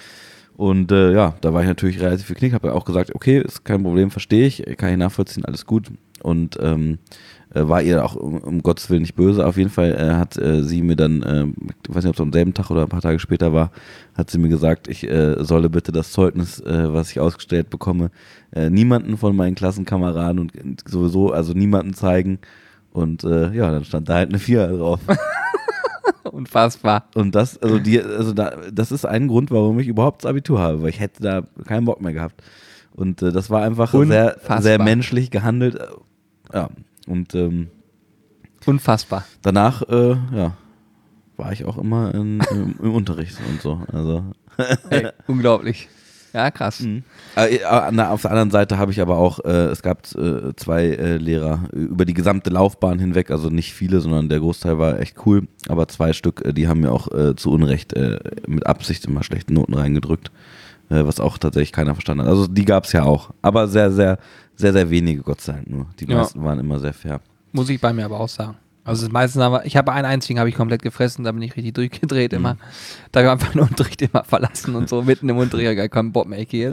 Und ja, da war ich natürlich relativ geknickt, habe ja auch gesagt, okay, ist kein Problem, verstehe ich, kann ich nachvollziehen, alles gut. Und war ihr auch um Gottes Willen nicht böse. Auf jeden Fall hat sie mir dann, ich weiß nicht, ob es am selben Tag oder ein paar Tage später war, hat sie mir gesagt, ich solle bitte das Zeugnis, was ich ausgestellt bekomme, niemanden von meinen Klassenkameraden und sowieso, also niemanden zeigen. Und ja, dann stand da halt eine 4 drauf. Unfassbar. Und das, das ist ein Grund, warum ich überhaupt das Abitur habe, weil ich hätte da keinen Bock mehr gehabt. Und das war einfach sehr, sehr menschlich gehandelt. Ja, und unfassbar. Danach, ja, war ich auch immer im Unterricht und so. Also. Hey, unglaublich. Ja, krass. Mhm. Auf der anderen Seite habe ich aber auch, es gab 2 Lehrer über die gesamte Laufbahn hinweg, also nicht viele, sondern der Großteil war echt cool, aber 2 Stück, die haben mir auch zu Unrecht mit Absicht immer schlechte Noten reingedrückt, was auch tatsächlich keiner verstanden hat. Also die gab es ja auch, aber sehr, sehr, sehr, sehr wenige, Gott sei Dank nur. Die meisten waren immer sehr fair. Muss ich bei mir aber auch sagen. Also meistens ich habe einen einzigen, habe ich komplett gefressen, da bin ich richtig durchgedreht immer. Da habe ich einfach den Unterricht immer verlassen und so mitten im Unterricht gar keinen Bock mehr hier.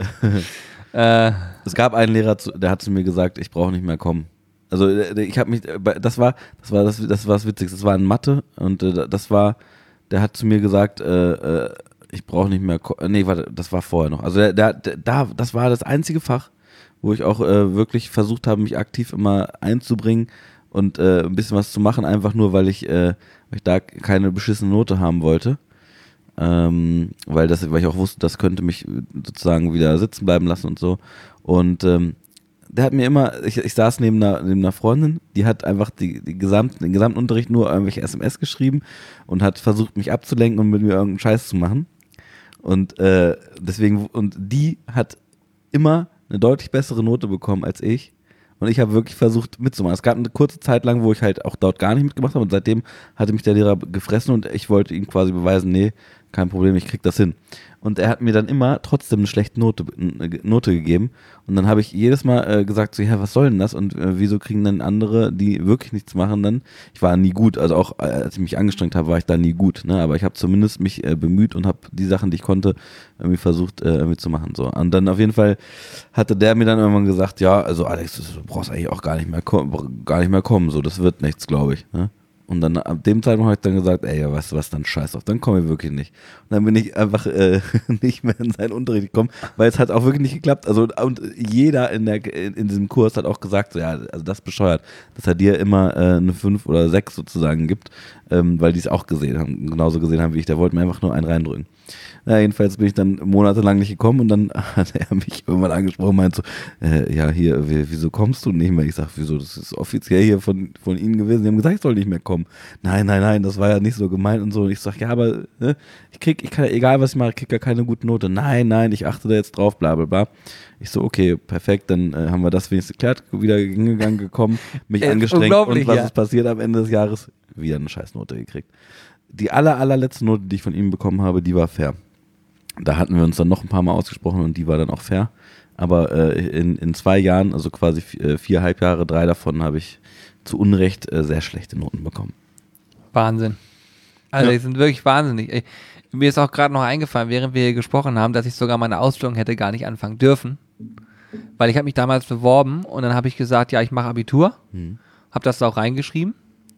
Es gab einen Lehrer, der hat zu mir gesagt, ich brauche nicht mehr kommen. Also ich habe mich, das war das Witzigste, das war in Mathe und der hat zu mir gesagt, ich brauche nicht mehr kommen. Nee, warte, das war vorher noch. Also das war das einzige Fach, wo ich auch wirklich versucht habe, mich aktiv immer einzubringen und ein bisschen was zu machen, einfach nur, weil ich da keine beschissene Note haben wollte. Weil ich auch wusste, das könnte mich sozusagen wieder sitzen bleiben lassen und so. Und der hat mir immer, ich saß neben einer Freundin, die hat einfach den gesamten Unterricht nur irgendwelche SMS geschrieben und hat versucht, mich abzulenken und mit mir irgendeinen Scheiß zu machen. Und die hat immer eine deutlich bessere Note bekommen als ich. Und ich habe wirklich versucht mitzumachen. Es gab eine kurze Zeit lang, wo ich halt auch dort gar nicht mitgemacht habe und seitdem hatte mich der Lehrer gefressen und ich wollte ihm quasi beweisen, nee, kein Problem, ich krieg das hin. Und er hat mir dann immer trotzdem eine schlechte Note gegeben und dann habe ich jedes Mal gesagt, so, ja, was soll denn das und wieso kriegen dann andere, die wirklich nichts machen, dann, ich war nie gut, also auch als ich mich angestrengt habe, war ich da nie gut, ne? Aber ich habe zumindest mich bemüht und habe die Sachen, die ich konnte, irgendwie versucht mitzumachen, so. Und dann auf jeden Fall hatte der mir dann irgendwann gesagt, ja, also Alex, du brauchst eigentlich auch gar nicht mehr kommen, so, das wird nichts, glaube ich, ne? Und dann ab dem Zeitpunkt habe ich dann gesagt, ey, ja, weißt du was, dann scheiß auf, dann komme ich wirklich nicht. Und dann bin ich einfach nicht mehr in seinen Unterricht gekommen, weil es hat auch wirklich nicht geklappt. Also und jeder in diesem Kurs hat auch gesagt, so, ja, also das ist bescheuert, dass er dir immer eine 5 oder 6 sozusagen gibt, weil die es auch genauso gesehen haben wie ich. Der wollte mir einfach nur einen reindrücken. Ja, jedenfalls bin ich dann monatelang nicht gekommen und dann hat er mich irgendwann angesprochen und meint so, ja, hier, wieso kommst du nicht mehr? Ich sag, wieso, das ist offiziell hier von Ihnen gewesen. Die haben gesagt, ich soll nicht mehr kommen. Nein, das war ja nicht so gemeint und so. Und ich sag, ja, aber ne, ich kann, egal was ich mache, ich krieg ja keine gute Note. Nein, ich achte da jetzt drauf, bla bla bla. Ich so, okay, perfekt, dann haben wir das wenigstens geklärt, wieder hingegangen, gekommen, mich angestrengt und was ist passiert am Ende des Jahres? Wieder eine Scheißnote gekriegt. Die allerletzte Note, die ich von ihm bekommen habe, die war fair. Da hatten wir uns dann noch ein paar Mal ausgesprochen und die war dann auch fair. Aber in 2 Jahren, also quasi 4 Halbjahre, 3 davon habe ich zu Unrecht sehr schlechte Noten bekommen. Wahnsinn. Also die sind wirklich wahnsinnig. Ey, mir ist auch gerade noch eingefallen, während wir hier gesprochen haben, dass ich sogar meine Ausbildung hätte gar nicht anfangen dürfen. Weil ich habe mich damals beworben und dann habe ich gesagt, ja, ich mache Abitur. Habe das auch reingeschrieben.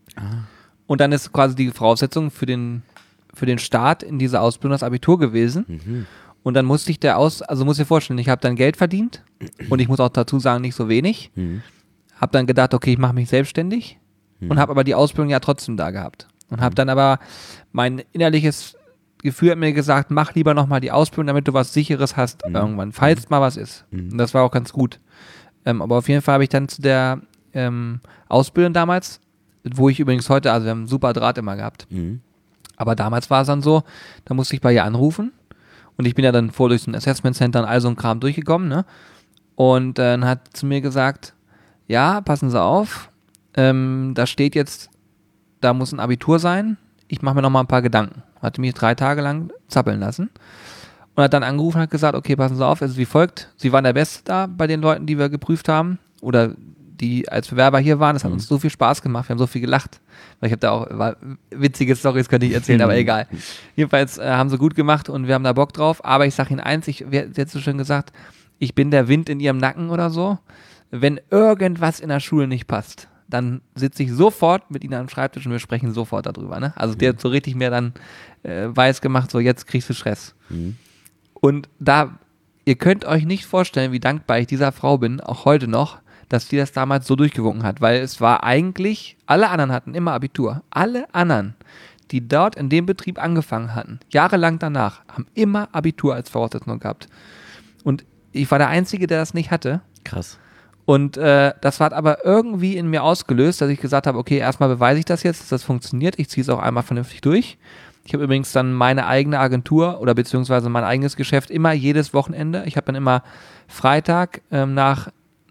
Und dann ist quasi die Voraussetzung für den Start in diese Ausbildung das Abitur gewesen. Und dann musste ich also muss ich dir vorstellen, ich habe dann Geld verdient und ich muss auch dazu sagen, nicht so wenig. Habe dann gedacht, okay, ich mache mich selbstständig und habe aber die Ausbildung ja trotzdem da gehabt. Und habe dann aber mein innerliches Gefühl hat mir gesagt, mach lieber nochmal die Ausbildung, damit du was Sicheres hast irgendwann, falls mal was ist. Und das war auch ganz gut. Aber auf jeden Fall habe ich dann zu der Ausbildung damals, wo ich übrigens heute, also wir haben einen super Draht immer gehabt, aber damals war es dann so, da musste ich bei ihr anrufen und ich bin ja dann durch so ein Assessment Center und all so ein Kram durchgekommen, ne? Und dann hat zu mir gesagt, ja, passen Sie auf, da steht jetzt, da muss ein Abitur sein, ich mache mir noch mal ein paar Gedanken. Hatte mich 3 Tage lang zappeln lassen und hat dann angerufen und hat gesagt, okay, passen Sie auf, es ist wie folgt, Sie waren der Beste da bei den Leuten, die wir geprüft haben oder die als Bewerber hier waren. Das hat uns so viel Spaß gemacht, wir haben so viel gelacht. Weil ich habe da auch witzige Storys, könnte ich erzählen, aber egal. Jedenfalls haben sie gut gemacht und wir haben da Bock drauf. Aber ich sage Ihnen eins, sie hat so schön gesagt, ich bin der Wind in ihrem Nacken oder so. Wenn irgendwas in der Schule nicht passt, dann sitze ich sofort mit ihnen am Schreibtisch und wir sprechen sofort darüber. Ne? Also der hat so richtig mir dann weiß gemacht, so jetzt kriegst du Stress. Und ihr könnt euch nicht vorstellen, wie dankbar ich dieser Frau bin, auch heute noch, dass die das damals so durchgewunken hat, weil es war eigentlich, alle anderen hatten immer Abitur. Alle anderen, die dort in dem Betrieb angefangen hatten, jahrelang danach, haben immer Abitur als Voraussetzung gehabt. Und ich war der Einzige, der das nicht hatte. Krass. Und das hat aber irgendwie in mir ausgelöst, dass ich gesagt habe, okay, erstmal beweise ich das jetzt, dass das funktioniert. Ich ziehe es auch einmal vernünftig durch. Ich habe übrigens dann meine eigene Agentur oder beziehungsweise mein eigenes Geschäft immer jedes Wochenende. Ich habe dann immer Freitag nach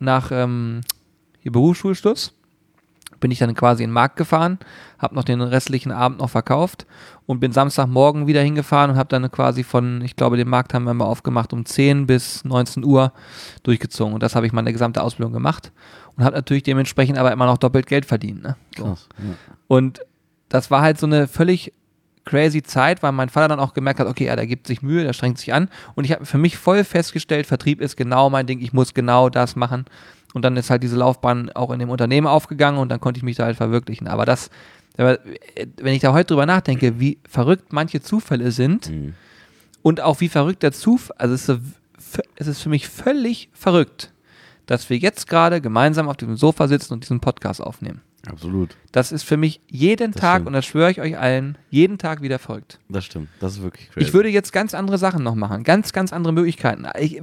Berufsschulschluss bin ich dann quasi in den Markt gefahren, habe noch den restlichen Abend noch verkauft und bin Samstagmorgen wieder hingefahren und habe dann quasi ich glaube, den Markt haben wir mal aufgemacht um 10 bis 19 Uhr durchgezogen und das habe ich meine gesamte Ausbildung gemacht und habe natürlich dementsprechend aber immer noch doppelt Geld verdient. Ne? So. Krass, ja. Und das war halt so eine völlig crazy Zeit, weil mein Vater dann auch gemerkt hat, okay, ja, der gibt sich Mühe, der strengt sich an und ich habe für mich voll festgestellt, Vertrieb ist genau mein Ding, ich muss genau das machen. Und dann ist halt diese Laufbahn auch in dem Unternehmen aufgegangen und dann konnte ich mich da halt verwirklichen. Aber wenn ich da heute drüber nachdenke, wie verrückt manche Zufälle sind und auch wie verrückt der Zufall, also es ist für mich völlig verrückt, dass wir jetzt gerade gemeinsam auf diesem Sofa sitzen und diesen Podcast aufnehmen. Absolut. Das ist für mich jeden Tag, und das schwöre ich euch allen, jeden Tag wieder verrückt. Das stimmt, das ist wirklich crazy. Ich würde jetzt ganz andere Sachen noch machen, ganz, ganz andere Möglichkeiten.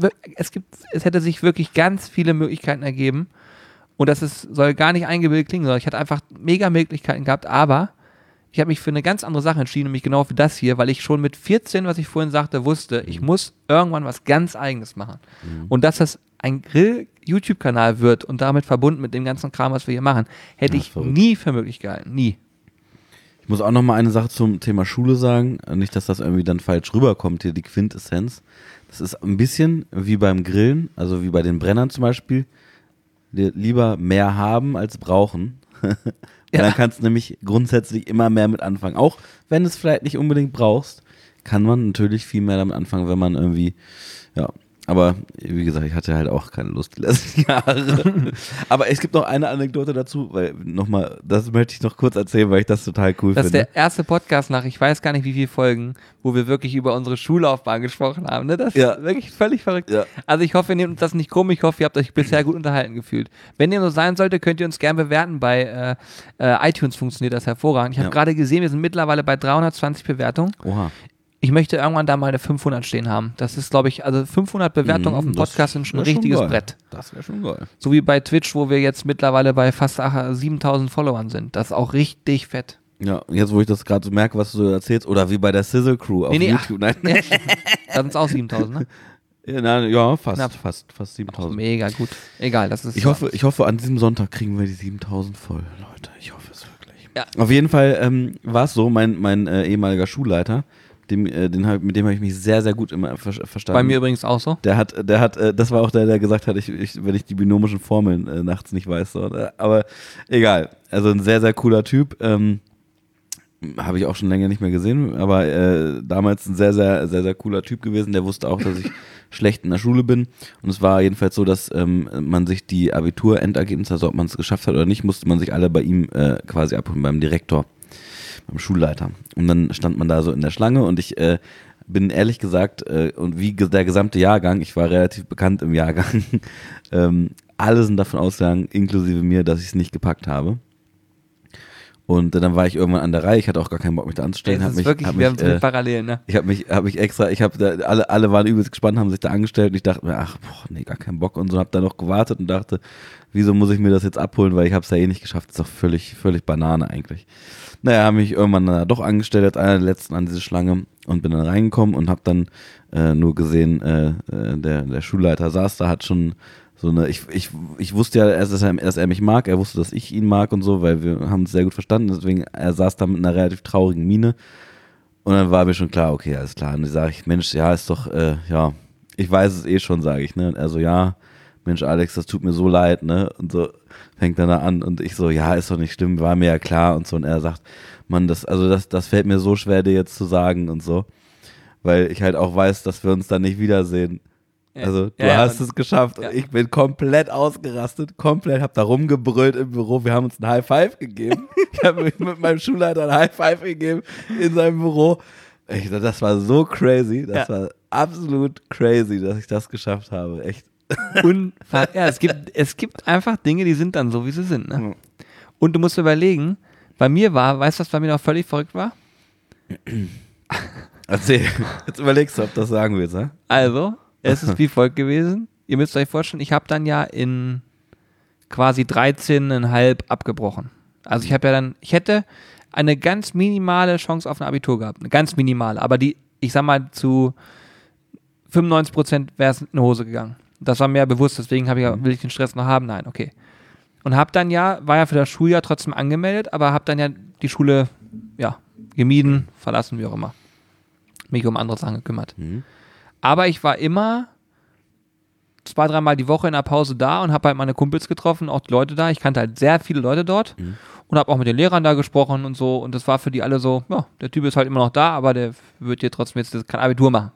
Es hätte sich wirklich ganz viele Möglichkeiten ergeben und soll gar nicht eingebildet klingen, sondern ich hatte einfach mega Möglichkeiten gehabt, aber ich habe mich für eine ganz andere Sache entschieden, nämlich genau für das hier, weil ich schon mit 14, was ich vorhin sagte, wusste, ich muss irgendwann was ganz Eigenes machen. Und dass das ein Grill-YouTube-Kanal wird und damit verbunden mit dem ganzen Kram, was wir hier machen, hätte ich nie für möglich gehalten. Nie. Ich muss auch noch mal eine Sache zum Thema Schule sagen. Nicht, dass das irgendwie dann falsch rüberkommt, hier die Quintessenz. Das ist ein bisschen wie beim Grillen, also wie bei den Brennern zum Beispiel. Lieber mehr haben als brauchen. Ja. Dann kannst du nämlich grundsätzlich immer mehr mit anfangen. Auch wenn du es vielleicht nicht unbedingt brauchst, kann man natürlich viel mehr damit anfangen, wenn man irgendwie, ja. Aber wie gesagt, ich hatte halt auch keine Lust die letzten Jahre. Aber es gibt noch eine Anekdote dazu, weil nochmal, das möchte ich noch kurz erzählen, weil ich das total cool finde. Das ist der erste Podcast nach, ich weiß gar nicht wie viele Folgen, wo wir wirklich über unsere Schullaufbahn gesprochen haben. Ne? Das ist wirklich völlig verrückt. Ja. Also ich hoffe, ihr nehmt uns das nicht krumm. Ich hoffe, ihr habt euch bisher gut unterhalten gefühlt. Wenn ihr so sein sollte, könnt ihr uns gerne bewerten. Bei iTunes funktioniert das hervorragend. Ich habe gerade gesehen, wir sind mittlerweile bei 320 Bewertungen. Oha. Ich möchte irgendwann da mal eine 500 stehen haben. Das ist, glaube ich, also 500 Bewertungen auf dem Podcast sind schon ein richtiges Brett. Das wäre schon geil. So wie bei Twitch, wo wir jetzt mittlerweile bei fast 7000 Followern sind. Das ist auch richtig fett. Ja, jetzt wo ich das gerade so merke, was du so erzählst, oder wie bei der Sizzle Crew auf YouTube. Nein. Ja. Da sind es auch 7000, ne? Ja, fast 7000. Mega gut. Egal, das ist. Ich hoffe, an diesem Sonntag kriegen wir die 7000 voll, Leute. Ich hoffe es wirklich. Ja. Auf jeden Fall war es so, mein ehemaliger Schulleiter, mit dem habe ich mich sehr, sehr gut immer verstanden. Bei mir übrigens auch so. Der hat, das war auch der gesagt hat, wenn ich die binomischen Formeln nachts nicht weiß. So, aber egal. Also ein sehr, sehr cooler Typ. Habe ich auch schon länger nicht mehr gesehen, aber damals ein sehr, sehr, sehr, sehr cooler Typ gewesen. Der wusste auch, dass ich schlecht in der Schule bin. Und es war jedenfalls so, dass man sich die Abitur-Endergebnisse, also ob man es geschafft hat oder nicht, musste man sich alle bei ihm quasi abholen, beim Direktor. Beim Schulleiter. Und dann stand man da so in der Schlange und ich bin ehrlich gesagt, und wie der gesamte Jahrgang, ich war relativ bekannt im Jahrgang, alle sind davon ausgegangen, inklusive mir, dass ich es nicht gepackt habe. Und dann war ich irgendwann an der Reihe, ich hatte auch gar keinen Bock, mich da anzustellen. Das ist wirklich, wir haben so Parallelen, ne? Alle waren übelst gespannt, haben sich da angestellt und ich dachte mir, gar keinen Bock und so, hab da noch gewartet und dachte, wieso muss ich mir das jetzt abholen, weil ich habe es ja eh nicht geschafft, ist doch völlig Banane eigentlich. Naja, habe mich irgendwann doch angestellt als einer der letzten an diese Schlange und bin dann reingekommen und habe dann nur gesehen, der Schulleiter saß da, hat schon so eine, ich wusste ja erst, dass er mich mag, er wusste, dass ich ihn mag und so, weil wir haben uns sehr gut verstanden, deswegen, er saß da mit einer relativ traurigen Miene und dann war mir schon klar, okay, alles klar. Und dann sage ich, Mensch, ja, ist doch, ich weiß es eh schon, sage ich, ne? Und er so, ja, Mensch, Alex, das tut mir so leid, ne? Und so. fängt dann da an und ich so, ja, ist doch nicht schlimm, war mir ja klar und so und er sagt, Mann, das fällt mir so schwer, dir jetzt zu sagen und so, weil ich halt auch weiß, dass wir uns dann nicht wiedersehen. Also du hast es geschafft und ich bin komplett ausgerastet, hab da rumgebrüllt im Büro, wir haben uns ein High Five gegeben. Ich habe mit meinem Schulleiter ein High Five gegeben in seinem Büro. Das war so crazy, das war absolut crazy, dass ich das geschafft habe, echt. Es gibt einfach Dinge, die sind dann so, wie sie sind. Ne? Und du musst überlegen, bei mir weißt du, was bei mir noch völlig verrückt war? Erzähl, jetzt überlegst du, ob das sagen willst, ne? Also, es ist wie folgt gewesen. Ihr müsst euch vorstellen, ich habe dann ja in quasi 13,5 abgebrochen. Also ich hätte eine ganz minimale Chance auf ein Abitur gehabt. Eine ganz minimale. Aber ich sag mal, zu 95% wäre es in die Hose gegangen. Das war mir bewusst, deswegen will ich den Stress noch haben. Nein, okay. Und war ja für das Schuljahr trotzdem angemeldet, aber habe dann ja die Schule, gemieden, verlassen, wie auch immer. Mich um andere Sachen gekümmert. Aber ich war immer 2-3 Mal die Woche in der Pause da und habe halt meine Kumpels getroffen, auch die Leute da. Ich kannte halt sehr viele Leute dort und habe auch mit den Lehrern da gesprochen und so. Und das war für die alle so, der Typ ist halt immer noch da, aber der wird hier trotzdem jetzt kein Abitur machen.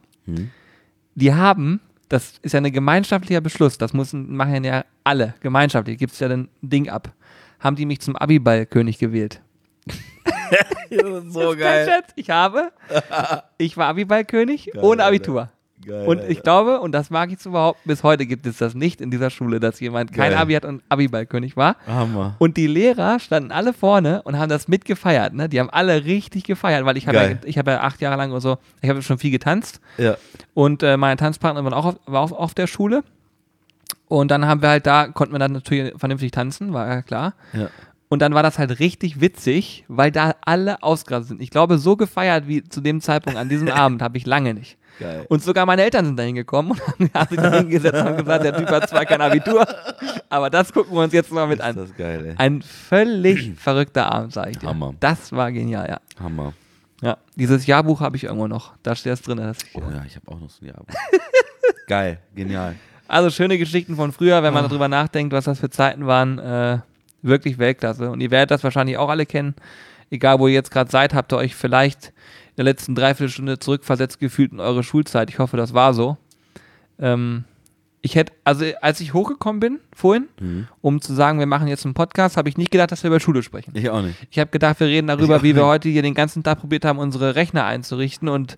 Das ist ja ein gemeinschaftlicher Beschluss, das machen ja alle gemeinschaftlich, gibt es ja ein Ding ab. Haben die mich zum Abiball-König gewählt. Das ist so geil. Ich war Abiball-König ohne Abitur. Geil, und ich glaube, und das mag ich zu behaupten, bis heute gibt es das nicht in dieser Schule, dass jemand kein Abi hat und Abiball-König war. Hammer. Und die Lehrer standen alle vorne und haben das mitgefeiert. Ne? Die haben alle richtig gefeiert, weil ich habe ja 8 Jahre lang oder so, ich habe schon viel getanzt. Ja. Und meine Tanzpartnerin war auch auf der Schule. Und dann konnten wir dann natürlich vernünftig tanzen, war ja klar. Ja. Und dann war das halt richtig witzig, weil da alle ausgerastet sind. Ich glaube, so gefeiert wie zu dem Zeitpunkt an diesem Abend habe ich lange nicht. Geil. Und sogar meine Eltern sind da hingekommen und haben sich da hingesetzt und haben gesagt, der Typ hat zwar kein Abitur, aber das gucken wir uns jetzt mal mit an. Das ist geil, ey. Ein völlig verrückter Abend, sag ich dir. Hammer. Das war genial, ja. Hammer. Ja, dieses Jahrbuch habe ich irgendwo noch. Da steht es drin. Ich habe auch noch so ein Jahrbuch. Geil, genial. Also schöne Geschichten von früher, wenn man darüber nachdenkt, was das für Zeiten waren. Wirklich Weltklasse. Und ihr werdet das wahrscheinlich auch alle kennen. Egal, wo ihr jetzt gerade seid, habt ihr euch vielleicht in der letzten Dreiviertelstunde zurückversetzt gefühlt in eure Schulzeit. Ich hoffe, das war so. Als ich hochgekommen bin vorhin, um zu sagen, wir machen jetzt einen Podcast, habe ich nicht gedacht, dass wir über Schule sprechen. Ich auch nicht. Ich habe gedacht, wir reden darüber, wie wir heute hier den ganzen Tag probiert haben, unsere Rechner einzurichten und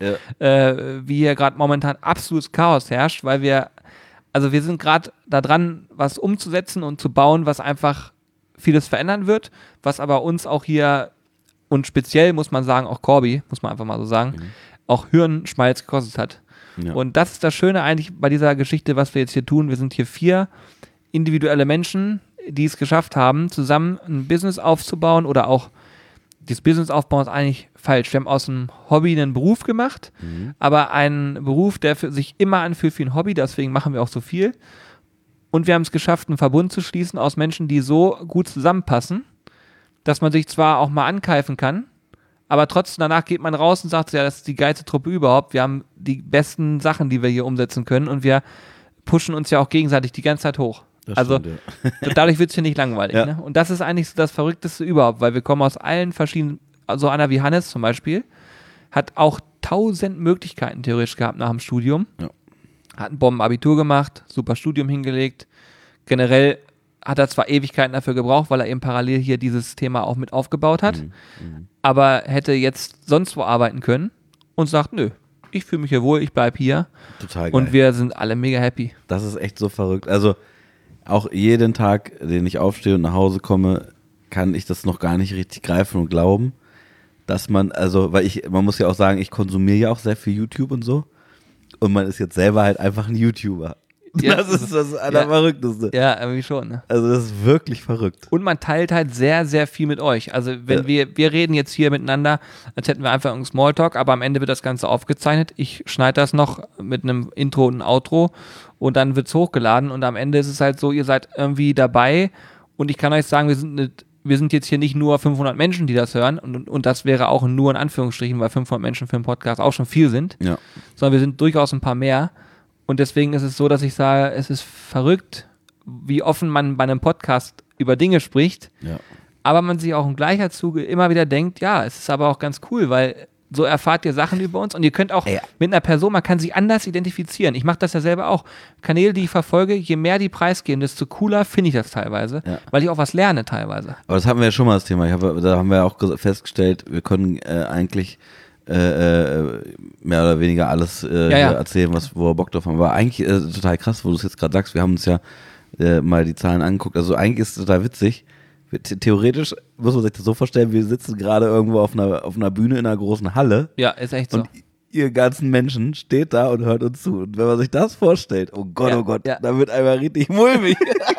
wie hier gerade momentan absolutes Chaos herrscht, weil wir sind gerade da dran, was umzusetzen und zu bauen, was einfach vieles verändern wird, was aber uns auch hier und speziell muss man sagen, auch Corby, muss man einfach mal so sagen, auch Hirnschmalz gekostet hat. Ja. Und das ist das Schöne eigentlich bei dieser Geschichte, was wir jetzt hier tun. Wir sind hier 4 individuelle Menschen, die es geschafft haben, zusammen ein Business aufzubauen oder auch das Business aufbauen ist eigentlich falsch. Wir haben aus einem Hobby einen Beruf gemacht, aber einen Beruf, der für sich immer anfühlt wie ein Hobby, deswegen machen wir auch so viel. Und wir haben es geschafft, einen Verbund zu schließen aus Menschen, die so gut zusammenpassen, dass man sich zwar auch mal ankeifen kann, aber trotzdem danach geht man raus und sagt, ja, das ist die geilste Truppe überhaupt. Wir haben die besten Sachen, die wir hier umsetzen können und wir pushen uns ja auch gegenseitig die ganze Zeit hoch. Das stimmt, dadurch wird es hier nicht langweilig. Ja. Ne? Und das ist eigentlich so das Verrückteste überhaupt, weil wir kommen aus allen verschiedenen, also einer wie Hannes zum Beispiel, hat auch 1000 Möglichkeiten theoretisch gehabt nach dem Studium. Ja. Hat ein Bombenabitur gemacht, super Studium hingelegt. Generell hat er zwar Ewigkeiten dafür gebraucht, weil er eben parallel hier dieses Thema auch mit aufgebaut hat, aber hätte jetzt sonst wo arbeiten können und sagt, nö, ich fühle mich hier wohl, ich bleibe hier. Total geil. Und wir sind alle mega happy. Das ist echt so verrückt. Also auch jeden Tag, den ich aufstehe und nach Hause komme, kann ich das noch gar nicht richtig greifen und glauben, dass man muss ja auch sagen, ich konsumiere ja auch sehr viel YouTube und so. Und man ist jetzt selber halt einfach ein YouTuber. Ja, das ist das Allerverrückteste. Ja, irgendwie schon. Ne? Also das ist wirklich verrückt. Und man teilt halt sehr, sehr viel mit euch. Also wenn wir reden jetzt hier miteinander, als hätten wir einfach einen Smalltalk, aber am Ende wird das Ganze aufgezeichnet. Ich schneide das noch mit einem Intro und einem Outro und dann wird es hochgeladen und am Ende ist es halt so, ihr seid irgendwie dabei und ich kann euch sagen, wir sind jetzt hier nicht nur 500 Menschen, die das hören und das wäre auch nur in Anführungsstrichen, weil 500 Menschen für einen Podcast auch schon viel sind, sondern wir sind durchaus ein paar mehr und deswegen ist es so, dass ich sage, es ist verrückt, wie offen man bei einem Podcast über Dinge spricht, Ja. aber man sich auch im gleichen Zuge immer wieder denkt, ja, es ist aber auch ganz cool, weil so erfahrt ihr Sachen über uns und ihr könnt auch mit einer Person, man kann sie anders identifizieren. Ich mache das ja selber auch. Kanäle, die ich verfolge, je mehr die preisgeben, desto cooler finde ich das teilweise, weil ich auch was lerne teilweise. Aber das hatten wir ja schon mal das Thema. Da haben wir auch festgestellt, wir können eigentlich mehr oder weniger alles hier erzählen, wo wir Bock drauf haben. Aber eigentlich total krass, wo du es jetzt gerade sagst. Wir haben uns ja mal die Zahlen angeguckt. Also eigentlich ist es total witzig. Theoretisch muss man sich das so vorstellen, wir sitzen gerade irgendwo auf einer Bühne in einer großen Halle. Ja, ist echt so. Und ihr ganzen Menschen steht da und hört uns zu. Und wenn man sich das vorstellt, oh Gott, da wird einmal richtig mulmig.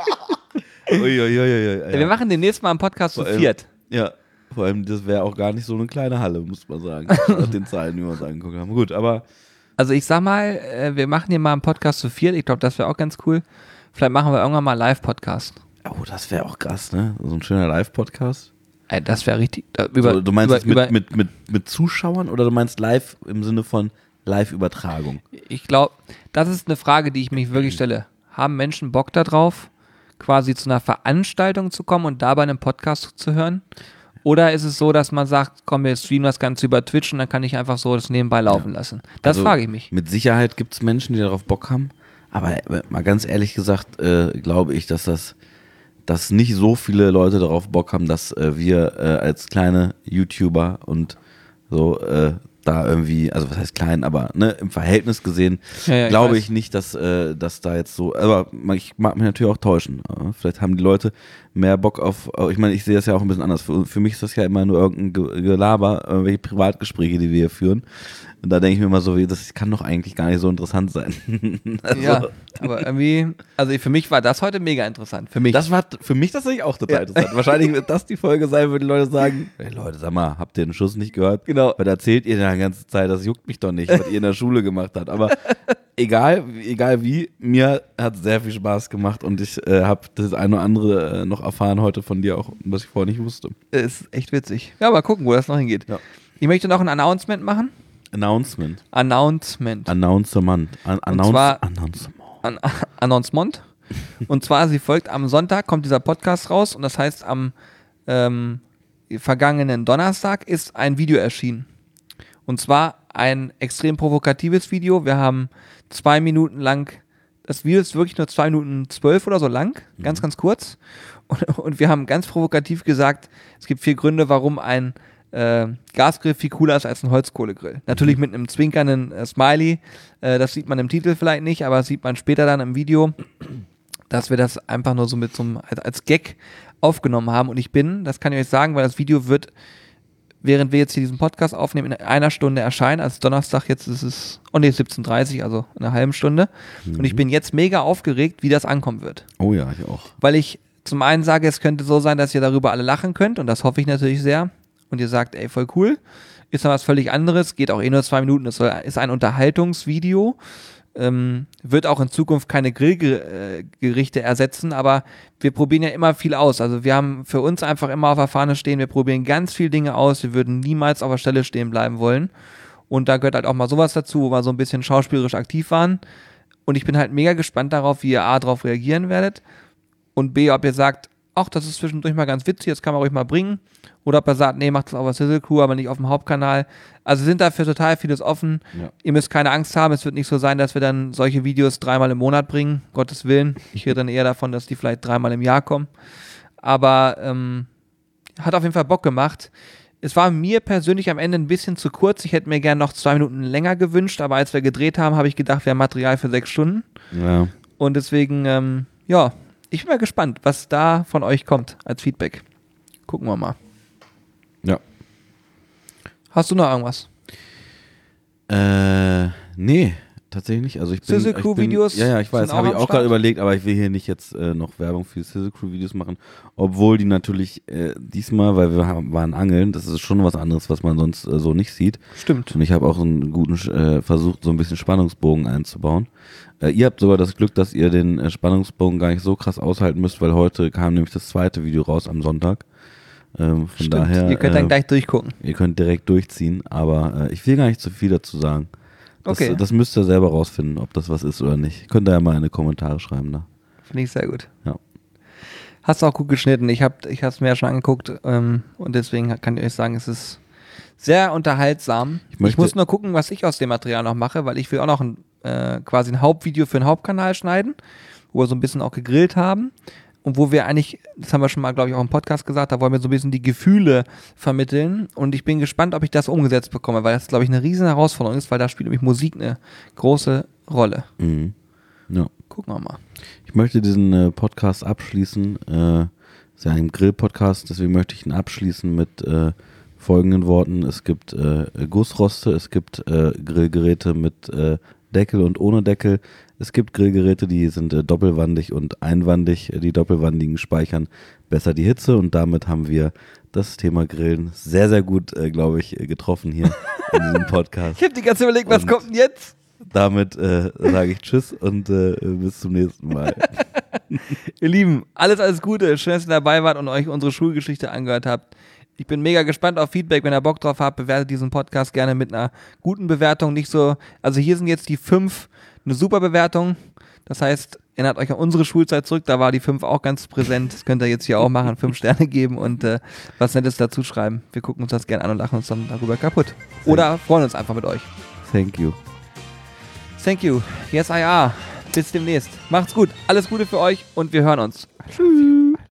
Wir machen demnächst mal einen Podcast zu viert. Ja, vor allem, das wäre auch gar nicht so eine kleine Halle, muss man sagen. Nach den Zahlen, die wir uns angeguckt haben. Gut, aber... Also ich sag mal, wir machen hier mal einen Podcast zu viert. Ich glaube, das wäre auch ganz cool. Vielleicht machen wir irgendwann mal einen Live-Podcast. Oh, das wäre auch krass, ne? So ein schöner Live-Podcast. Das wäre richtig. Du meinst mit Zuschauern oder du meinst live im Sinne von Live-Übertragung? Ich glaube, das ist eine Frage, die ich mich wirklich stelle. Haben Menschen Bock darauf, quasi zu einer Veranstaltung zu kommen und dabei einen Podcast zu hören? Oder ist es so, dass man sagt, komm, wir streamen das Ganze über Twitch und dann kann ich einfach so das nebenbei laufen lassen? Das frage ich mich. Mit Sicherheit gibt es Menschen, die darauf Bock haben. Aber mal ganz ehrlich gesagt, glaube ich, dass nicht so viele Leute darauf Bock haben, dass wir als kleine YouTuber und so da irgendwie, also was heißt klein, aber ne, im Verhältnis gesehen, glaube ich nicht, dass da jetzt so, aber ich mag mich natürlich auch täuschen. Vielleicht haben die Leute mehr Bock auf, ich meine, ich sehe das ja auch ein bisschen anders. Für mich ist das ja immer nur irgendein Gelaber, irgendwelche Privatgespräche, die wir hier führen. Und da denke ich mir immer so, das kann doch eigentlich gar nicht so interessant sein. Also, ja, aber irgendwie, also für mich war das heute mega interessant. Für mich. Das war für mich tatsächlich auch total interessant. Wahrscheinlich wird das die Folge sein, wo die Leute sagen, hey Leute, sag mal, habt ihr den Schuss nicht gehört? Genau. Weil da erzählt ihr die ganze Zeit, das juckt mich doch nicht, was ihr in der Schule gemacht habt. Aber egal wie, mir hat es sehr viel Spaß gemacht und ich habe das eine oder andere noch erfahren heute von dir auch, was ich vorher nicht wusste. Ist echt witzig. Ja, mal gucken, wo das noch hingeht. Ja. Ich möchte noch ein Announcement machen. Announcement. Und zwar, sie folgt am Sonntag, kommt dieser Podcast raus und das heißt, am vergangenen Donnerstag ist ein Video erschienen. Und zwar ein extrem provokatives Video. Wir haben 2 Minuten lang, das Video ist wirklich nur 2 Minuten 12 oder so lang, ganz kurz. Und wir haben ganz provokativ gesagt, es gibt 4 Gründe, warum ein Gasgrill viel cooler ist als ein Holzkohlegrill. Natürlich mit einem zwinkernden Smiley, das sieht man im Titel vielleicht nicht, aber das sieht man später dann im Video, dass wir das einfach nur so mit so einem, als Gag aufgenommen haben und das kann ich euch sagen, weil das Video wird, während wir jetzt hier diesen Podcast aufnehmen, in einer Stunde erscheinen, also Donnerstag, jetzt ist es, 17:30, also in einer halben Stunde und ich bin jetzt mega aufgeregt, wie das ankommen wird. Oh ja, ich auch. Weil ich zum einen sage, es könnte so sein, dass ihr darüber alle lachen könnt und das hoffe ich natürlich sehr. Und ihr sagt, ey, voll cool, ist noch was völlig anderes, geht auch nur 2 Minuten, ist ein Unterhaltungsvideo, wird auch in Zukunft keine Grillgerichte ersetzen, aber wir probieren ja immer viel aus, also wir haben für uns einfach immer auf der Fahne stehen, wir probieren ganz viele Dinge aus, wir würden niemals auf der Stelle stehen bleiben wollen und da gehört halt auch mal sowas dazu, wo wir so ein bisschen schauspielerisch aktiv waren und ich bin halt mega gespannt darauf, wie ihr A, darauf reagieren werdet und B, ob ihr sagt, ach, das ist zwischendurch mal ganz witzig, das kann man ruhig mal bringen. Oder ob er sagt, nee, macht das auf der Sizzle Crew, aber nicht auf dem Hauptkanal. Also sind dafür total vieles offen. Ja. Ihr müsst keine Angst haben, es wird nicht so sein, dass wir dann solche Videos 3-mal im Monat bringen, Gottes Willen. Ich rede dann eher davon, dass die vielleicht 3-mal im Jahr kommen. Aber hat auf jeden Fall Bock gemacht. Es war mir persönlich am Ende ein bisschen zu kurz. Ich hätte mir gerne noch 2 Minuten länger gewünscht, aber als wir gedreht haben, habe ich gedacht, wir haben Material für 6 Stunden. Ja. Und deswegen, ich bin mal gespannt, was da von euch kommt als Feedback. Gucken wir mal. Ja. Hast du noch irgendwas? Nee, tatsächlich nicht. Also Sizzle Crew Videos. Ja, ich weiß, habe ich auch gerade überlegt, aber ich will hier nicht jetzt noch Werbung für Sizzle Crew Videos machen, obwohl die natürlich diesmal, weil wir waren angeln, das ist schon was anderes, was man sonst so nicht sieht. Stimmt. Und ich habe auch einen guten versucht, so ein bisschen Spannungsbogen einzubauen. Ihr habt sogar das Glück, dass ihr den Spannungsbogen gar nicht so krass aushalten müsst, weil heute kam nämlich das 2. Video raus am Sonntag. Von daher. Ihr könnt dann gleich durchgucken. Ihr könnt direkt durchziehen, aber ich will gar nicht zu viel dazu sagen. Das müsst ihr selber rausfinden, ob das was ist oder nicht. Könnt ihr ja mal in die Kommentare schreiben. Ne? Finde ich sehr gut. Ja. Hast du auch gut geschnitten. Ich habe es mir ja schon angeguckt und deswegen kann ich euch sagen, es ist sehr unterhaltsam. Ich muss nur gucken, was ich aus dem Material noch mache, weil ich will auch noch quasi ein Hauptvideo für den Hauptkanal schneiden, wo wir so ein bisschen auch gegrillt haben und wo wir eigentlich, das haben wir schon mal, glaube ich, auch im Podcast gesagt, da wollen wir so ein bisschen die Gefühle vermitteln und ich bin gespannt, ob ich das umgesetzt bekomme, weil das, glaube ich, eine riesen Herausforderung ist, weil da spielt nämlich Musik eine große Rolle. Mhm. Ja. Gucken wir mal. Ich möchte diesen Podcast abschließen, ist ja ein Grill-Podcast, deswegen möchte ich ihn abschließen mit folgenden Worten. Es gibt Gussroste, es gibt Grillgeräte mit Deckel und ohne Deckel. Es gibt Grillgeräte, die sind doppelwandig und einwandig. Die doppelwandigen speichern besser die Hitze und damit haben wir das Thema Grillen sehr, sehr gut, glaube ich, getroffen hier in diesem Podcast. Ich habe die ganze überlegt, was kommt denn jetzt? Damit sage ich Tschüss und bis zum nächsten Mal. Ihr Lieben, alles Gute. Schön, dass ihr dabei wart und euch unsere Schulgeschichte angehört habt. Ich bin mega gespannt auf Feedback. Wenn ihr Bock drauf habt, bewertet diesen Podcast gerne mit einer guten Bewertung. Nicht so, also hier sind jetzt die 5 eine super Bewertung. Das heißt, erinnert euch an unsere Schulzeit zurück. Da war die 5 auch ganz präsent. Das könnt ihr jetzt hier auch machen. 5 Sterne geben und was Nettes dazu schreiben. Wir gucken uns das gerne an und lachen uns dann darüber kaputt. Oder freuen uns einfach mit euch. Thank you. Thank you. Yes, I are. Bis demnächst. Macht's gut. Alles Gute für euch und wir hören uns. Tschüss.